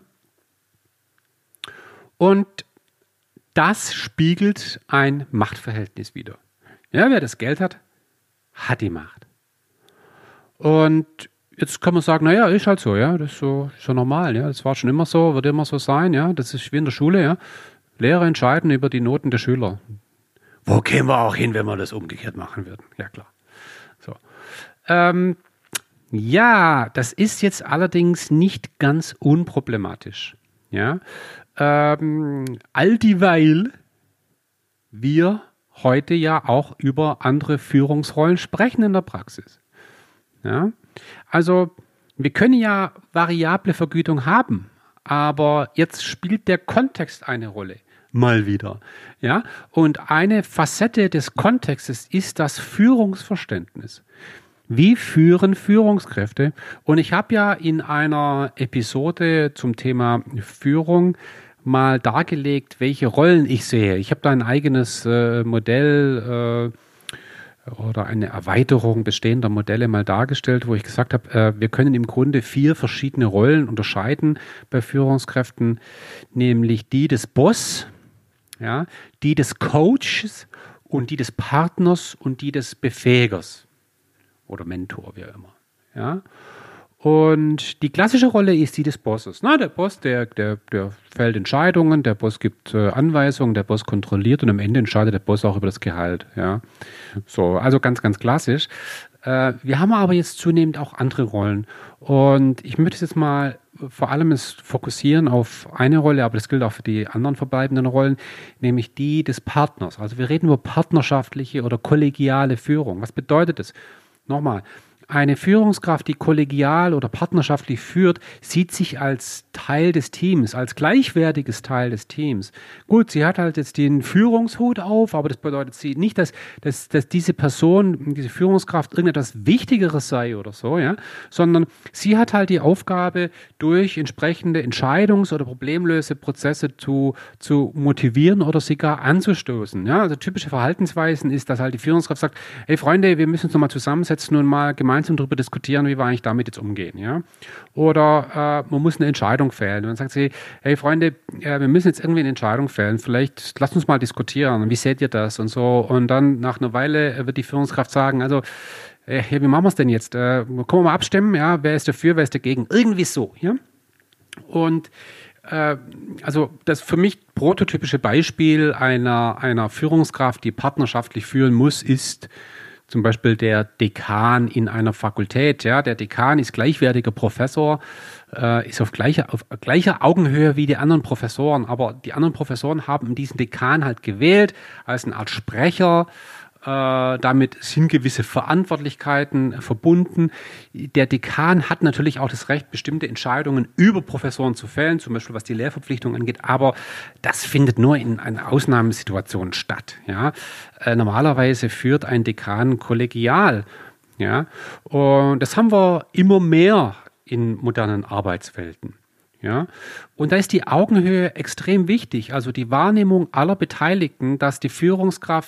Und das spiegelt ein Machtverhältnis wider. Ja, wer das Geld hat, hat die Macht. Und jetzt kann man sagen, naja, ist halt so, ja, das ist so normal, ja, das war schon immer so, wird immer so sein, ja, das ist wie in der Schule, ja. Lehrer entscheiden über die Noten der Schüler. Wo kämen wir auch hin, wenn wir das umgekehrt machen würden? Ja, klar. So. Ja, das ist jetzt allerdings nicht ganz unproblematisch. Ja. All dieweil wir heute ja auch über andere Führungsrollen sprechen in der Praxis. Ja? Also wir können ja variable Vergütung haben, aber jetzt spielt der Kontext eine Rolle. Mal wieder. Ja? Und eine Facette des Kontextes ist das Führungsverständnis. Wie führen Führungskräfte? Und ich habe ja in einer Episode zum Thema Führung mal dargelegt, welche Rollen ich sehe. Ich habe da ein eigenes Modell oder eine Erweiterung bestehender Modelle mal dargestellt, wo ich gesagt habe, wir können im Grunde 4 verschiedene Rollen unterscheiden bei Führungskräften, nämlich die des Boss, ja, die des Coaches und die des Partners und die des Befähigers oder Mentor, wie auch immer. Ja. Und die klassische Rolle ist die des Bosses. Na, der Boss, der fällt Entscheidungen, der Boss gibt Anweisungen, der Boss kontrolliert und am Ende entscheidet der Boss auch über das Gehalt. Ja. So, also ganz, ganz klassisch. Wir haben aber jetzt zunehmend auch andere Rollen. Und ich möchte jetzt mal vor allem fokussieren auf eine Rolle, aber das gilt auch für die anderen verbleibenden Rollen, nämlich die des Partners. Also wir reden über partnerschaftliche oder kollegiale Führung. Was bedeutet das? Nochmal. Eine Führungskraft, die kollegial oder partnerschaftlich führt, sieht sich als Teil des Teams, als gleichwertiges Teil des Teams. Gut, sie hat halt jetzt den Führungshut auf, aber das bedeutet nicht, dass diese Person, diese Führungskraft irgendetwas Wichtigeres sei oder so, ja, sondern sie hat halt die Aufgabe, durch entsprechende Entscheidungs- oder Problemlöseprozesse zu motivieren oder sogar anzustoßen. Ja, also typische Verhaltensweisen ist, dass halt die Führungskraft sagt, hey Freunde, wir müssen uns nochmal zusammensetzen und mal gemeinsam darüber diskutieren, wie wir eigentlich damit jetzt umgehen. Ja? Oder man muss eine Entscheidung fällen. Und dann sagt sie, hey Freunde, wir müssen jetzt irgendwie eine Entscheidung fällen. Vielleicht lasst uns mal diskutieren. Wie seht ihr das? Und so. Und dann nach einer Weile wird die Führungskraft sagen, also, wie machen wir es denn jetzt? Können wir mal abstimmen? Ja? Wer ist dafür, wer ist dagegen? Irgendwie so. Ja? Und also das für mich prototypische Beispiel einer Führungskraft, die partnerschaftlich führen muss, ist zum Beispiel der Dekan in einer Fakultät. Ja, der Dekan ist gleichwertiger Professor, ist auf gleicher Augenhöhe wie die anderen Professoren. Aber die anderen Professoren haben diesen Dekan halt gewählt als eine Art Sprecher. Damit sind gewisse Verantwortlichkeiten verbunden. Der Dekan hat natürlich auch das Recht, bestimmte Entscheidungen über Professoren zu fällen, zum Beispiel was die Lehrverpflichtung angeht, aber das findet nur in einer Ausnahmesituation statt. Ja? Normalerweise führt ein Dekan kollegial. Ja? Und das haben wir immer mehr in modernen Arbeitswelten. Ja, und da ist die Augenhöhe extrem wichtig, also die Wahrnehmung aller Beteiligten, dass die Führungskraft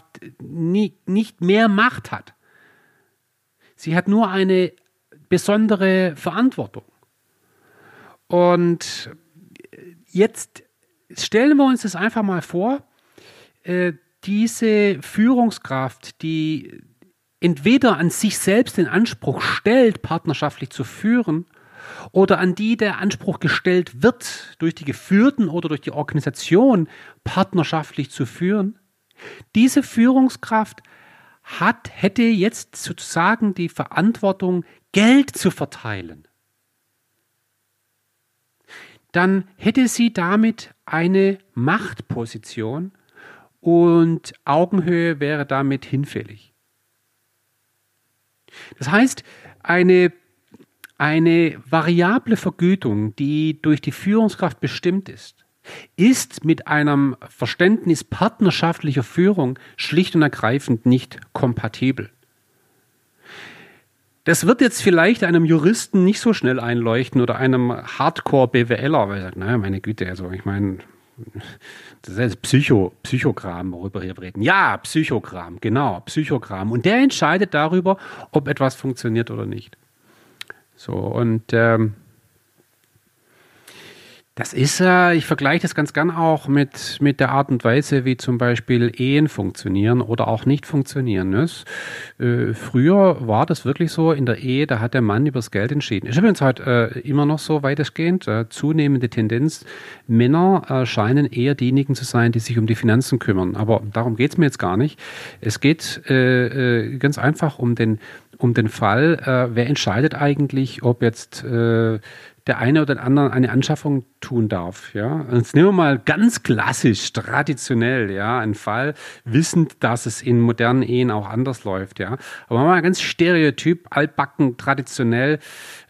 nicht mehr Macht hat. Sie hat nur eine besondere Verantwortung. Und jetzt stellen wir uns das einfach mal vor, diese Führungskraft, die entweder an sich selbst den Anspruch stellt, partnerschaftlich zu führen, oder an die der Anspruch gestellt wird, durch die Geführten oder durch die Organisation partnerschaftlich zu führen. Diese Führungskraft hätte jetzt sozusagen die Verantwortung, Geld zu verteilen. Dann hätte sie damit eine Machtposition und Augenhöhe wäre damit hinfällig. Das heißt, eine variable Vergütung, die durch die Führungskraft bestimmt ist mit einem Verständnis partnerschaftlicher Führung schlicht und ergreifend nicht kompatibel. Das wird jetzt vielleicht einem Juristen nicht so schnell einleuchten oder einem Hardcore-BWLer, weil er sagt, naja, meine Güte, also ich meine, das ist Psychogramm, worüber wir reden. Ja, Psychogramm, genau, Psychogramm. Und der entscheidet darüber, ob etwas funktioniert oder nicht. So, und das ist, ich vergleiche das ganz gern auch mit der Art und Weise, wie zum Beispiel Ehen funktionieren oder auch nicht funktionieren. Ne? Früher war das wirklich so in der Ehe, da hat der Mann über das Geld entschieden. Ist übrigens heute immer noch so weitestgehend, zunehmende Tendenz. Männer scheinen eher diejenigen zu sein, die sich um die Finanzen kümmern. Aber darum geht es mir jetzt gar nicht. Es geht ganz einfach um den Fall, wer entscheidet eigentlich, ob jetzt der eine oder andere eine Anschaffung tun darf. Ja? Und jetzt nehmen wir mal ganz klassisch, traditionell, ja, einen Fall, wissend, dass es in modernen Ehen auch anders läuft. Ja? Aber mal ganz stereotyp, altbacken, traditionell.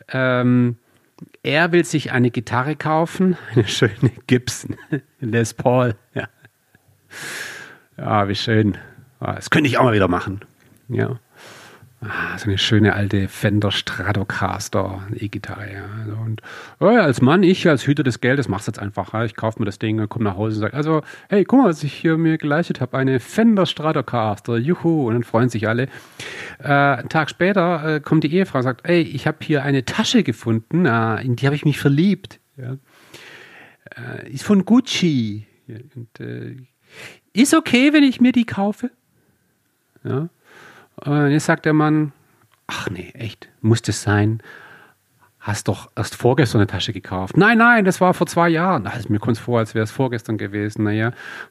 Er will sich eine Gitarre kaufen, eine schöne Gibson Les Paul. Ja, ja, wie schön. Das könnte ich auch mal wieder machen. Ja. So eine schöne alte Fender Stratocaster E-Gitarre. Ja. Und als Mann, ich als Hüter des Geldes, mach's jetzt einfach. Ja. Ich kaufe mir das Ding, komme nach Hause und sage, also, hey, guck mal, was ich hier mir geleistet habe. Eine Fender Stratocaster, juhu. Und dann freuen sich alle. Einen Tag später kommt die Ehefrau und sagt, hey, ich habe hier eine Tasche gefunden, in die habe ich mich verliebt. Ja. Ist von Gucci. Ja. Und, ist okay, wenn ich mir die kaufe? Ja. Und jetzt sagt der Mann, ach nee, echt, muss das sein? Hast doch erst vorgestern eine Tasche gekauft. Nein, das war vor 2 Jahren. Also, mir kommt es vor, als wäre es vorgestern gewesen. Naja,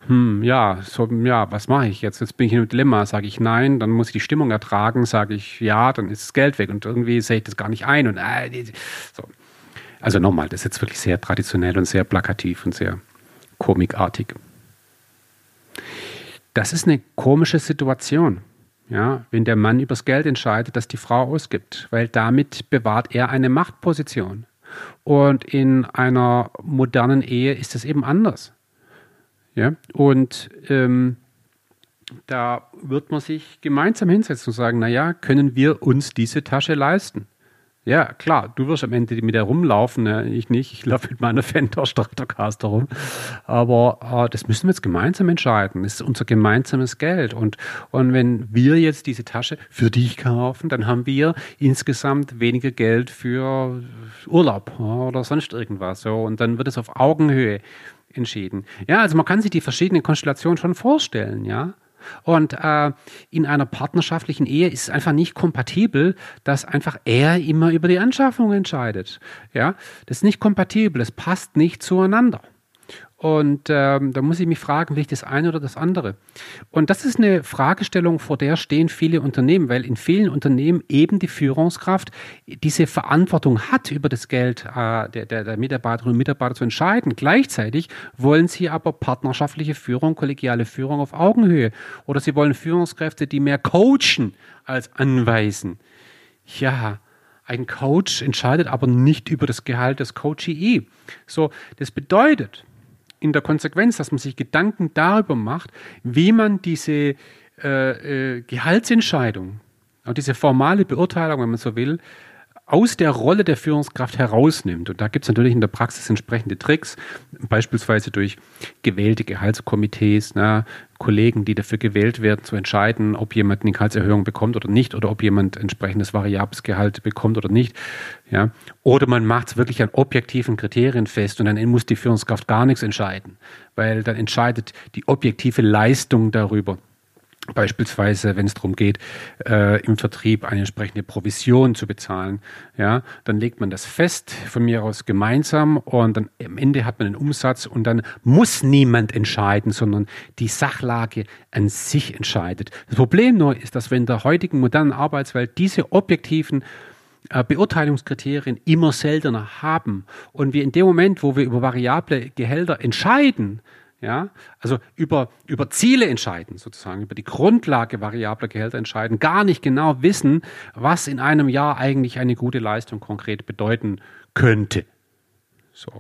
was mache ich jetzt? Jetzt bin ich in einem Dilemma. Sage ich nein, dann muss ich die Stimmung ertragen. Sage ich ja, dann ist das Geld weg. Und irgendwie sehe ich das gar nicht ein. Und so. Also nochmal, das ist jetzt wirklich sehr traditionell und sehr plakativ und sehr komikartig. Das ist eine komische Situation. Ja, wenn der Mann übers Geld entscheidet, das die Frau ausgibt, weil damit bewahrt er eine Machtposition. Und in einer modernen Ehe ist es eben anders. Ja, und da wird man sich gemeinsam hinsetzen und sagen, naja, können wir uns diese Tasche leisten? Ja, klar, du wirst am Ende mit der rumlaufen, ne? Ich nicht, ich laufe mit meiner Fender Stratocaster rum. Aber das müssen wir jetzt gemeinsam entscheiden. Das ist unser gemeinsames Geld. Und wenn wir jetzt diese Tasche für dich kaufen, dann haben wir insgesamt weniger Geld für Urlaub oder sonst irgendwas. So. Und dann wird es auf Augenhöhe entschieden. Ja, also man kann sich die verschiedenen Konstellationen schon vorstellen, ja. Und in einer partnerschaftlichen Ehe ist es einfach nicht kompatibel, dass einfach er immer über die Anschaffung entscheidet. Ja, das ist nicht kompatibel, das passt nicht zueinander. Und da muss ich mich fragen, will ich das eine oder das andere? Und das ist eine Fragestellung, vor der stehen viele Unternehmen, weil in vielen Unternehmen eben die Führungskraft diese Verantwortung hat, über das Geld der Mitarbeiterinnen und Mitarbeiter zu entscheiden. Gleichzeitig wollen sie aber partnerschaftliche Führung, kollegiale Führung auf Augenhöhe. Oder sie wollen Führungskräfte, die mehr coachen als anweisen. Ja, ein Coach entscheidet aber nicht über das Gehalt des Coachee. So, das bedeutet in der Konsequenz, dass man sich Gedanken darüber macht, wie man diese Gehaltsentscheidung, auch diese formale Beurteilung, wenn man so will, aus der Rolle der Führungskraft herausnimmt. Und da gibt es natürlich in der Praxis entsprechende Tricks, beispielsweise durch gewählte Gehaltskomitees, Kollegen, die dafür gewählt werden, zu entscheiden, ob jemand eine Gehaltserhöhung bekommt oder nicht, oder ob jemand entsprechendes variables Gehalt bekommt oder nicht. Ja. Oder man macht es wirklich an objektiven Kriterien fest und dann muss die Führungskraft gar nichts entscheiden, weil dann entscheidet die objektive Leistung darüber. Beispielsweise, wenn es darum geht, im Vertrieb eine entsprechende Provision zu bezahlen, ja, dann legt man das fest, von mir aus gemeinsam, und dann am Ende hat man einen Umsatz und dann muss niemand entscheiden, sondern die Sachlage an sich entscheidet. Das Problem nur ist, dass wir in der heutigen modernen Arbeitswelt diese objektiven Beurteilungskriterien immer seltener haben und wir in dem Moment, wo wir über variable Gehälter entscheiden, ja, also über Ziele entscheiden, sozusagen, über die Grundlage variabler Gehälter entscheiden, gar nicht genau wissen, was in einem Jahr eigentlich eine gute Leistung konkret bedeuten könnte. So.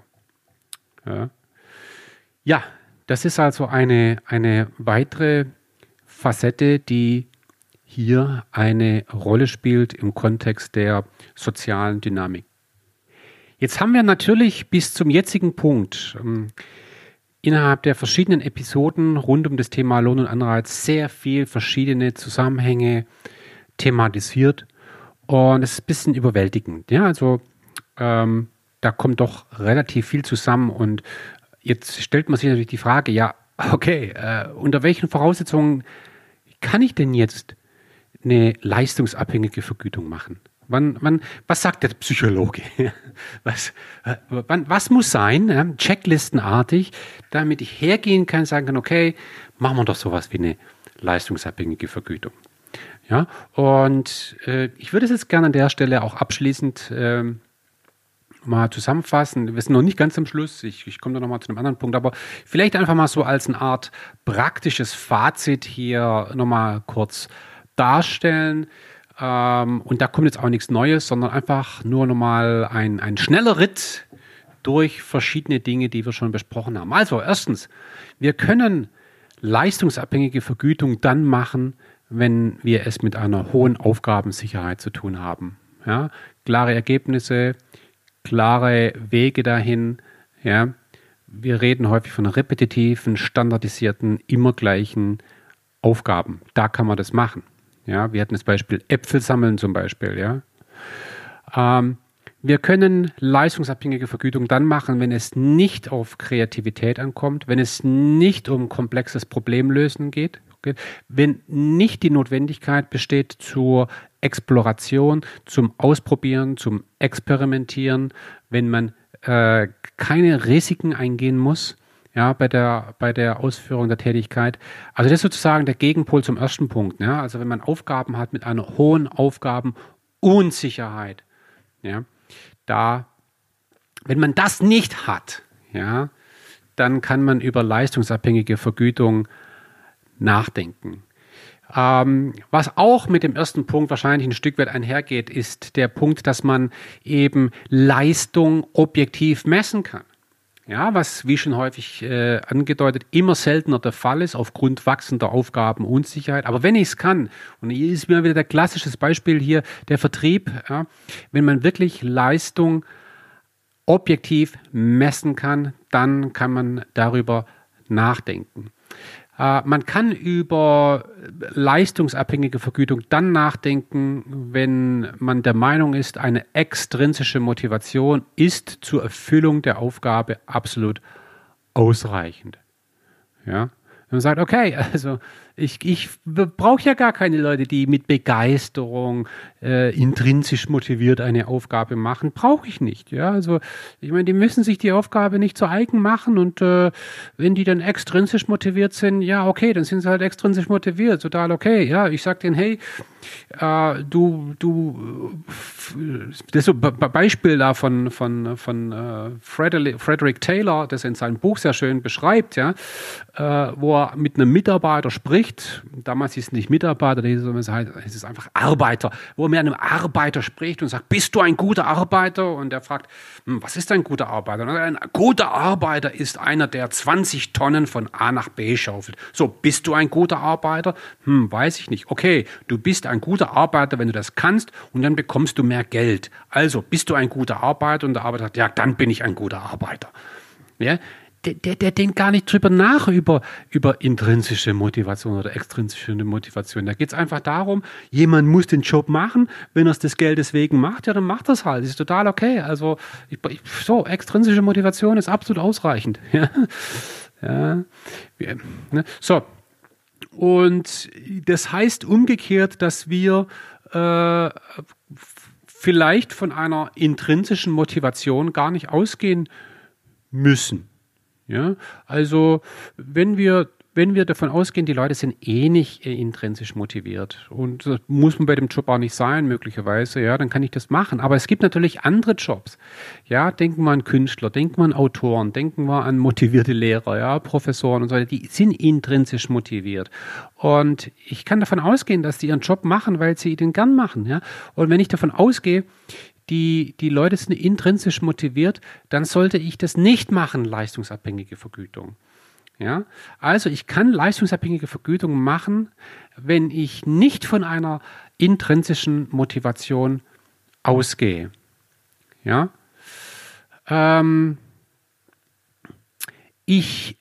Ja, das ist also eine weitere Facette, die hier eine Rolle spielt im Kontext der sozialen Dynamik. Jetzt haben wir natürlich bis zum jetzigen Punkt innerhalb der verschiedenen Episoden rund um das Thema Lohn und Anreiz sehr viel verschiedene Zusammenhänge thematisiert und es ist ein bisschen überwältigend. Ja, also da kommt doch relativ viel zusammen und jetzt stellt man sich natürlich die Frage, ja, okay, unter welchen Voraussetzungen kann ich denn jetzt eine leistungsabhängige Vergütung machen? Was sagt der Psychologe? Was muss sein, checklistenartig, damit ich hergehen kann und sagen kann, okay, machen wir doch sowas wie eine leistungsabhängige Vergütung. Ja, und ich würde es jetzt gerne an der Stelle auch abschließend mal zusammenfassen. Wir sind noch nicht ganz am Schluss. Ich komme da nochmal zu einem anderen Punkt, aber vielleicht einfach mal so als eine Art praktisches Fazit hier nochmal kurz darstellen. Und da kommt jetzt auch nichts Neues, sondern einfach nur nochmal ein schneller Ritt durch verschiedene Dinge, die wir schon besprochen haben. Also erstens, wir können leistungsabhängige Vergütung dann machen, wenn wir es mit einer hohen Aufgabensicherheit zu tun haben. Ja, klare Ergebnisse, klare Wege dahin. Ja, wir reden häufig von repetitiven, standardisierten, immer gleichen Aufgaben. Da kann man das machen. Ja, wir hatten das Beispiel Äpfel sammeln zum Beispiel. Ja. Wir können leistungsabhängige Vergütung dann machen, wenn es nicht auf Kreativität ankommt, wenn es nicht um komplexes Problemlösen geht, wenn nicht die Notwendigkeit besteht zur Exploration, zum Ausprobieren, zum Experimentieren, wenn man keine Risiken eingehen muss, ja, bei der Ausführung der Tätigkeit. Also das ist sozusagen der Gegenpol zum ersten Punkt. Ja? Also wenn man Aufgaben hat mit einer hohen Aufgabenunsicherheit, ja, wenn man das nicht hat, ja, dann kann man über leistungsabhängige Vergütung nachdenken. Was auch mit dem ersten Punkt wahrscheinlich ein Stück weit einhergeht, ist der Punkt, dass man eben Leistung objektiv messen kann. Ja, was, wie schon häufig angedeutet, immer seltener der Fall ist aufgrund wachsender Aufgabenunsicherheit. Aber wenn ich es kann, und hier ist mir wieder der klassische Beispiel hier, der Vertrieb, ja, wenn man wirklich Leistung objektiv messen kann, dann kann man darüber nachdenken. Man kann über leistungsabhängige Vergütung dann nachdenken, wenn man der Meinung ist, eine extrinsische Motivation ist zur Erfüllung der Aufgabe absolut ausreichend. Ja? Wenn man sagt, okay, also ich brauche ja gar keine Leute, die mit Begeisterung intrinsisch motiviert eine Aufgabe machen. Brauche ich nicht. Ja? Also ich meine, die müssen sich die Aufgabe nicht zu eigen machen und wenn die dann extrinsisch motiviert sind, ja okay, dann sind sie halt extrinsisch motiviert, total okay. Ja, ich sage denen, hey, das ist so ein Beispiel da von Frederick Taylor, das er in seinem Buch sehr schön beschreibt, ja, wo er mit einem Mitarbeiter spricht. Damals hieß es nicht Mitarbeiter, es ist einfach Arbeiter, wo er mit einem Arbeiter spricht und sagt, bist du ein guter Arbeiter? Und er fragt, was ist ein guter Arbeiter? Und ein guter Arbeiter ist einer, der 20 Tonnen von A nach B schaufelt. So, bist du ein guter Arbeiter? Weiß ich nicht. Okay, du bist ein guter Arbeiter, wenn du das kannst und dann bekommst du mehr Geld. Also, bist du ein guter Arbeiter? Und der Arbeiter sagt, ja, dann bin ich ein guter Arbeiter. Ja? Der denkt gar nicht drüber nach, über intrinsische Motivation oder extrinsische Motivation. Da geht es einfach darum, jemand muss den Job machen, wenn er es des Geldes wegen macht, ja, dann macht das halt. Das ist total okay. Also, extrinsische Motivation ist absolut ausreichend. Ja. Ja. So. Und das heißt umgekehrt, dass wir vielleicht von einer intrinsischen Motivation gar nicht ausgehen müssen. Ja, also wenn wir davon ausgehen, die Leute sind eh nicht intrinsisch motiviert und das muss man bei dem Job auch nicht sein, möglicherweise, ja, dann kann ich das machen. Aber es gibt natürlich andere Jobs. Ja, denken wir an Künstler, denken wir an Autoren, denken wir an motivierte Lehrer, ja, Professoren und so weiter, die sind intrinsisch motiviert. Und ich kann davon ausgehen, dass die ihren Job machen, weil sie den gern machen, ja. Und wenn ich davon ausgehe, die Leute sind intrinsisch motiviert, dann sollte ich das nicht machen, leistungsabhängige Vergütung. Ja? Also ich kann leistungsabhängige Vergütung machen, wenn ich nicht von einer intrinsischen Motivation ausgehe. Ja? Ich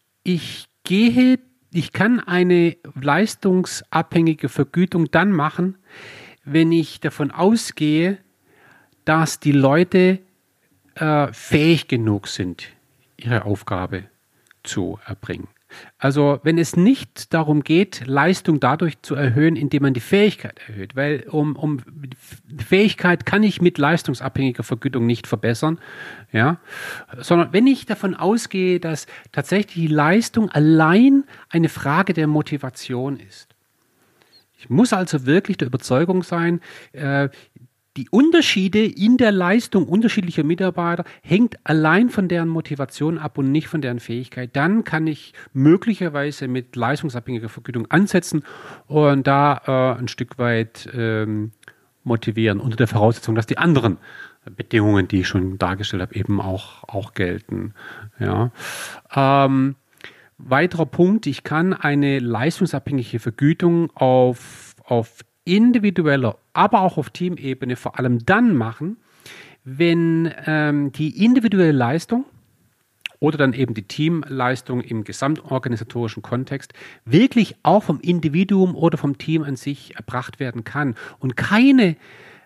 kann eine leistungsabhängige Vergütung dann machen, wenn ich davon ausgehe, dass die Leute fähig genug sind, ihre Aufgabe zu erbringen. Also wenn es nicht darum geht, Leistung dadurch zu erhöhen, indem man die Fähigkeit erhöht, weil um Fähigkeit kann ich mit leistungsabhängiger Vergütung nicht verbessern, ja, sondern wenn ich davon ausgehe, dass tatsächlich die Leistung allein eine Frage der Motivation ist. Ich muss also wirklich der Überzeugung sein, die Unterschiede in der Leistung unterschiedlicher Mitarbeiter hängt allein von deren Motivation ab und nicht von deren Fähigkeit. Dann kann ich möglicherweise mit leistungsabhängiger Vergütung ansetzen und da ein Stück weit motivieren, unter der Voraussetzung, dass die anderen Bedingungen, die ich schon dargestellt habe, eben auch gelten. Ja. Weiterer Punkt, ich kann eine leistungsabhängige Vergütung auf individueller, aber auch auf Teamebene vor allem dann machen, wenn die individuelle Leistung oder dann eben die Teamleistung im gesamtorganisatorischen Kontext wirklich auch vom Individuum oder vom Team an sich erbracht werden kann und keine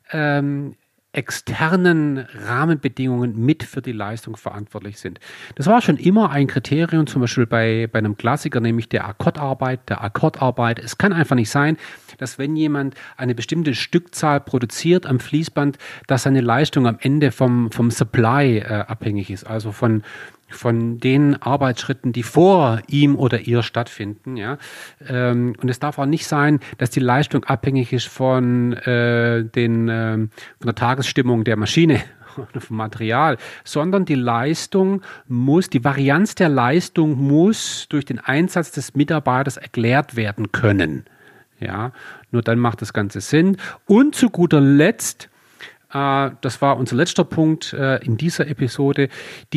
externen Rahmenbedingungen mit für die Leistung verantwortlich sind. Das war schon immer ein Kriterium, zum Beispiel bei einem Klassiker, nämlich der Akkordarbeit. Es kann einfach nicht sein, dass wenn jemand eine bestimmte Stückzahl produziert am Fließband, dass seine Leistung am Ende vom Supply abhängig ist, also von den Arbeitsschritten, die vor ihm oder ihr stattfinden. Ja? Und es darf auch nicht sein, dass die Leistung abhängig ist von der Tagesstimmung der Maschine oder vom Material, sondern die Varianz der Leistung muss durch den Einsatz des Mitarbeiters erklärt werden können. Ja? Nur dann macht das Ganze Sinn. Und zu guter Letzt, das war unser letzter Punkt in dieser Episode,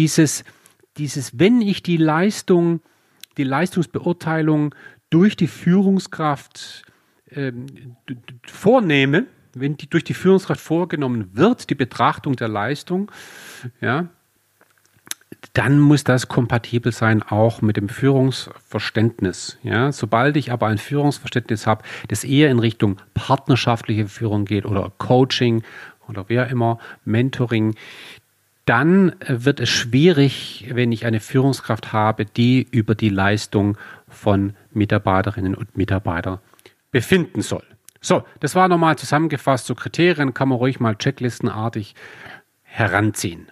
wenn ich die Leistungsbeurteilung durch die Führungskraft vornehme, wenn die durch die Führungskraft vorgenommen wird, die Betrachtung der Leistung, ja, dann muss das kompatibel sein auch mit dem Führungsverständnis. Ja. Sobald ich aber ein Führungsverständnis habe, das eher in Richtung partnerschaftliche Führung geht oder Coaching oder wer immer, Mentoring, dann wird es schwierig, wenn ich eine Führungskraft habe, die über die Leistung von Mitarbeiterinnen und Mitarbeitern befinden soll. So, das war nochmal zusammengefasst. So Kriterien kann man ruhig mal checklistenartig heranziehen.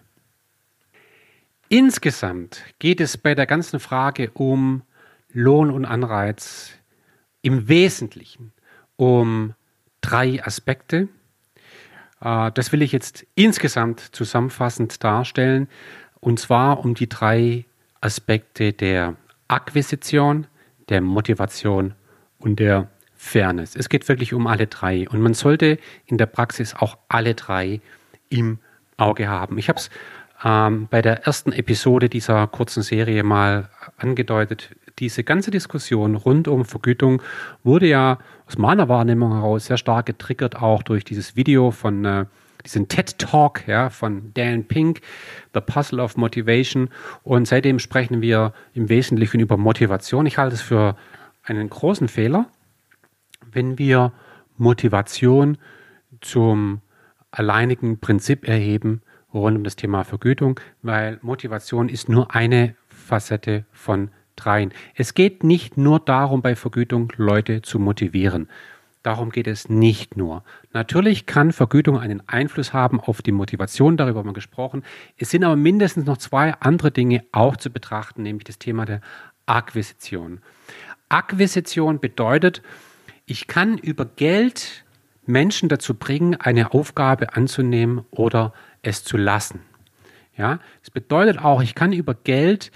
Insgesamt geht es bei der ganzen Frage um Lohn und Anreiz im Wesentlichen um 3 Aspekte. Das will ich jetzt insgesamt zusammenfassend darstellen, und zwar um die 3 Aspekte der Akquisition, der Motivation und der Fairness. Es geht wirklich um alle 3 und man sollte in der Praxis auch alle 3 im Auge haben. Ich habe es bei der ersten Episode dieser kurzen Serie mal angedeutet. Diese ganze Diskussion rund um Vergütung wurde ja aus meiner Wahrnehmung heraus sehr stark getriggert, auch durch dieses Video von diesen TED-Talk von Dan Pink, The Puzzle of Motivation. Und seitdem sprechen wir im Wesentlichen über Motivation. Ich halte es für einen großen Fehler, wenn wir Motivation zum alleinigen Prinzip erheben rund um das Thema Vergütung, weil Motivation ist nur eine Facette von 3. Es geht nicht nur darum, bei Vergütung Leute zu motivieren. Darum geht es nicht nur. Natürlich kann Vergütung einen Einfluss haben auf die Motivation, darüber haben wir gesprochen. Es sind aber mindestens noch 2 andere Dinge auch zu betrachten, nämlich das Thema der Akquisition. Akquisition bedeutet, ich kann über Geld Menschen dazu bringen, eine Aufgabe anzunehmen oder es zu lassen. Ja, das bedeutet auch, ich kann über Geld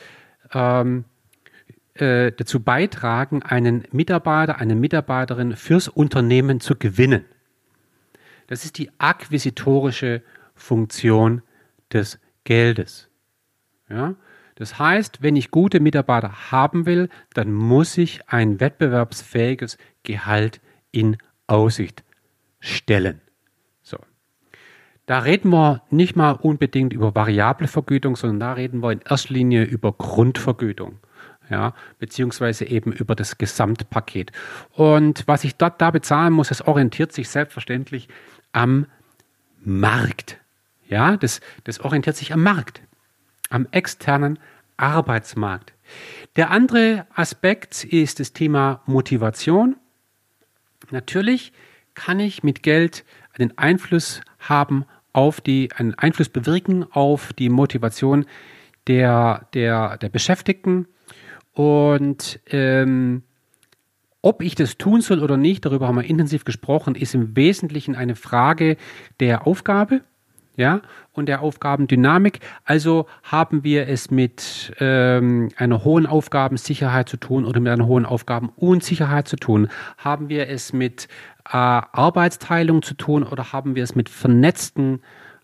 dazu beitragen, einen Mitarbeiter, eine Mitarbeiterin fürs Unternehmen zu gewinnen. Das ist die akquisitorische Funktion des Geldes. Ja? Das heißt, wenn ich gute Mitarbeiter haben will, dann muss ich ein wettbewerbsfähiges Gehalt in Aussicht stellen. So. Da reden wir nicht mal unbedingt über variable Vergütung, sondern da reden wir in erster Linie über Grundvergütung. Ja, beziehungsweise eben über das Gesamtpaket. Und was ich da bezahlen muss, das orientiert sich selbstverständlich am Markt. Ja, das orientiert sich am Markt, am externen Arbeitsmarkt. Der andere Aspekt ist das Thema Motivation. Natürlich kann ich mit Geld einen Einfluss haben einen Einfluss bewirken auf die Motivation der Beschäftigten. Und Ob ich das tun soll oder nicht, darüber haben wir intensiv gesprochen, ist im Wesentlichen eine Frage der Aufgabe, ja, und der Aufgabendynamik. Also haben wir es mit einer hohen Aufgabensicherheit zu tun oder mit einer hohen Aufgabenunsicherheit zu tun? Haben wir es mit Arbeitsteilung zu tun oder haben wir es mit vernetzten,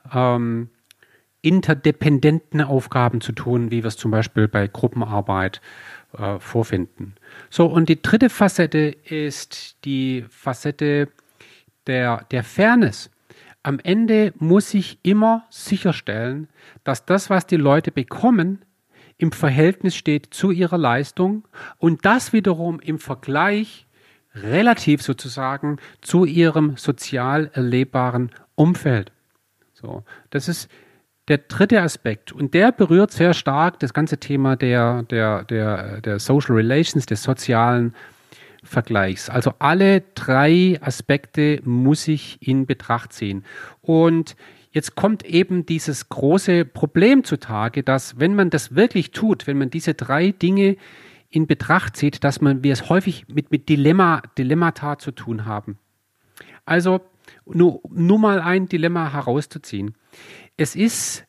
interdependenten Aufgaben zu tun, wie wir es zum Beispiel bei Gruppenarbeit vorfinden? So, und die dritte Facette ist die Facette der Fairness. Am Ende muss ich immer sicherstellen, dass das, was die Leute bekommen, im Verhältnis steht zu ihrer Leistung und das wiederum im Vergleich relativ sozusagen zu ihrem sozial erlebbaren Umfeld. So, das ist der dritte Aspekt und der berührt sehr stark das ganze Thema der Social Relations, des sozialen Vergleichs. Also alle drei Aspekte muss ich in Betracht ziehen. Und jetzt kommt eben dieses große Problem zutage, dass wenn man das wirklich tut, wenn man diese drei Dinge in Betracht zieht, dass wir es häufig mit Dilemmata zu tun haben. Also nur mal ein Dilemma herauszuziehen. Es ist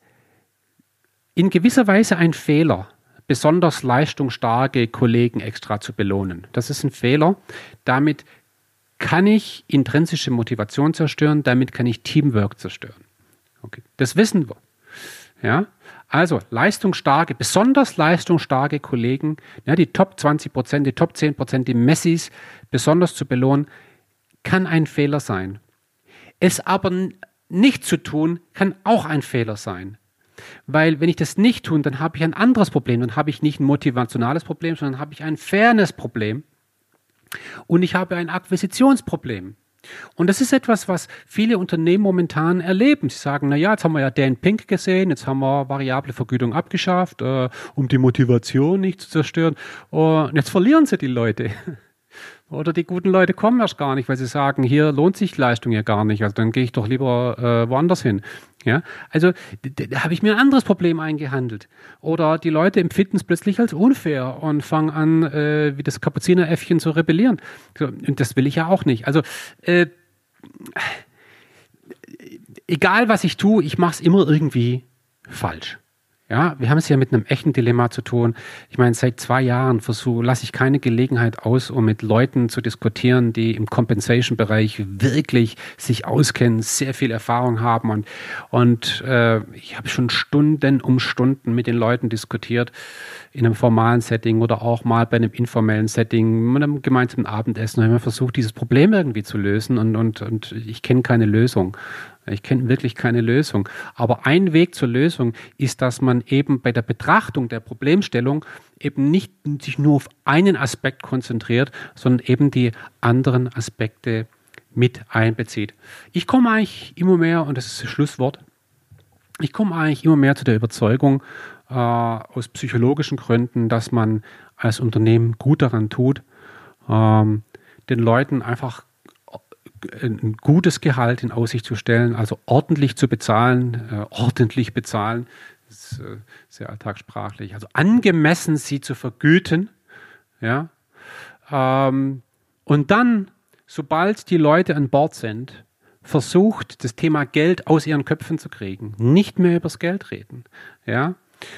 in gewisser Weise ein Fehler, besonders leistungsstarke Kollegen extra zu belohnen. Das ist ein Fehler. Damit kann ich intrinsische Motivation zerstören, damit kann ich Teamwork zerstören. Okay. Das wissen wir. Ja? Also besonders leistungsstarke Kollegen, ja, die Top 20%, die Top 10%, die Messis besonders zu belohnen, kann ein Fehler sein. Es aber nicht zu tun, kann auch ein Fehler sein. Weil wenn ich das nicht tue, dann habe ich ein anderes Problem. Dann habe ich nicht ein motivationales Problem, sondern habe ich ein Fairness-Problem und ich habe ein Akquisitionsproblem. Und das ist etwas, was viele Unternehmen momentan erleben. Sie sagen, naja, jetzt haben wir ja Dan Pink gesehen, jetzt haben wir variable Vergütung abgeschafft, um die Motivation nicht zu zerstören. Und jetzt verlieren sie die Leute. Oder die guten Leute kommen erst gar nicht, weil sie sagen, hier lohnt sich Leistung ja gar nicht, also dann gehe ich doch lieber woanders hin. Ja? Also da habe ich mir ein anderes Problem eingehandelt. Oder die Leute empfinden es plötzlich als unfair und fangen an, wie das Kapuzineräffchen zu rebellieren. So, und das will ich ja auch nicht. Also egal was ich tue, ich mache es immer irgendwie falsch. Ja, wir haben es ja mit einem echten Dilemma zu tun. Ich meine, seit 2 Jahren lasse ich keine Gelegenheit aus, um mit Leuten zu diskutieren, die im Compensation-Bereich wirklich sich auskennen, sehr viel Erfahrung haben. Und ich habe schon Stunden um Stunden mit den Leuten diskutiert, in einem formalen Setting oder auch mal bei einem informellen Setting, mit einem gemeinsamen Abendessen. Da haben wir versucht, dieses Problem irgendwie zu lösen und ich kenne keine Lösung. Ich kenne wirklich keine Lösung. Aber ein Weg zur Lösung ist, dass man eben bei der Betrachtung der Problemstellung eben nicht sich nur auf einen Aspekt konzentriert, sondern eben die anderen Aspekte mit einbezieht. Ich komme eigentlich immer mehr, und das ist das Schlusswort, ich komme eigentlich immer mehr zu der Überzeugung, aus psychologischen Gründen, dass man als Unternehmen gut daran tut, den Leuten einfach ein gutes Gehalt in Aussicht zu stellen, also ordentlich zu bezahlen, ordentlich bezahlen, das ist sehr alltagssprachlich, also angemessen sie zu vergüten, ja, und dann, sobald die Leute an Bord sind, versucht, das Thema Geld aus ihren Köpfen zu kriegen, nicht mehr übers Geld reden, ja.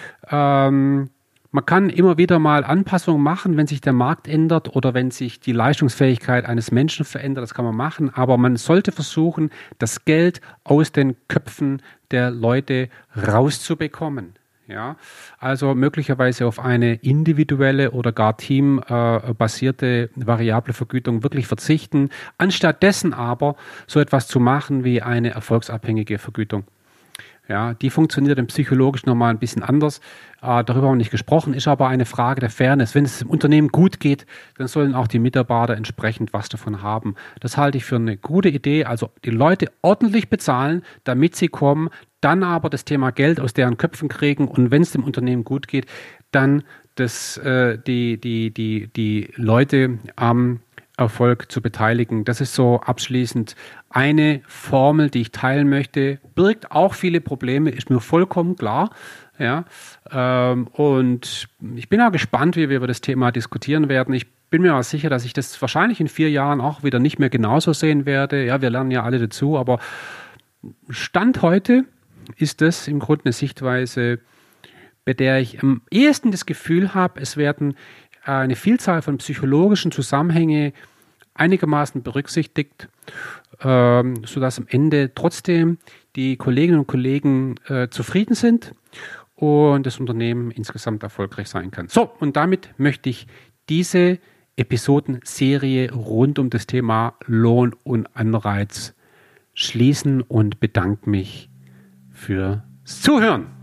Man kann immer wieder mal Anpassungen machen, wenn sich der Markt ändert oder wenn sich die Leistungsfähigkeit eines Menschen verändert. Das kann man machen, aber man sollte versuchen, das Geld aus den Köpfen der Leute rauszubekommen. Ja, also möglicherweise auf eine individuelle oder gar teambasierte variable Vergütung wirklich verzichten, anstattdessen aber so etwas zu machen wie eine erfolgsabhängige Vergütung. Ja, die funktioniert dann psychologisch nochmal ein bisschen anders. Darüber haben wir nicht gesprochen, ist aber eine Frage der Fairness. Wenn es im Unternehmen gut geht, dann sollen auch die Mitarbeiter entsprechend was davon haben. Das halte ich für eine gute Idee. Also die Leute ordentlich bezahlen, damit sie kommen, dann aber das Thema Geld aus deren Köpfen kriegen und wenn es dem Unternehmen gut geht, dann die Leute am Erfolg zu beteiligen. Das ist so abschließend eine Formel, die ich teilen möchte. Birgt auch viele Probleme, ist mir vollkommen klar. Ja, und ich bin auch gespannt, wie wir über das Thema diskutieren werden. Ich bin mir auch sicher, dass ich das wahrscheinlich in 4 Jahren auch wieder nicht mehr genauso sehen werde. Ja, wir lernen ja alle dazu, aber Stand heute ist das im Grunde eine Sichtweise, bei der ich am ehesten das Gefühl habe, es werden eine Vielzahl von psychologischen Zusammenhänge einigermaßen berücksichtigt, sodass am Ende trotzdem die Kolleginnen und Kollegen zufrieden sind und das Unternehmen insgesamt erfolgreich sein kann. So, und damit möchte ich diese Episodenserie rund um das Thema Lohn und Anreiz schließen und bedanke mich fürs Zuhören.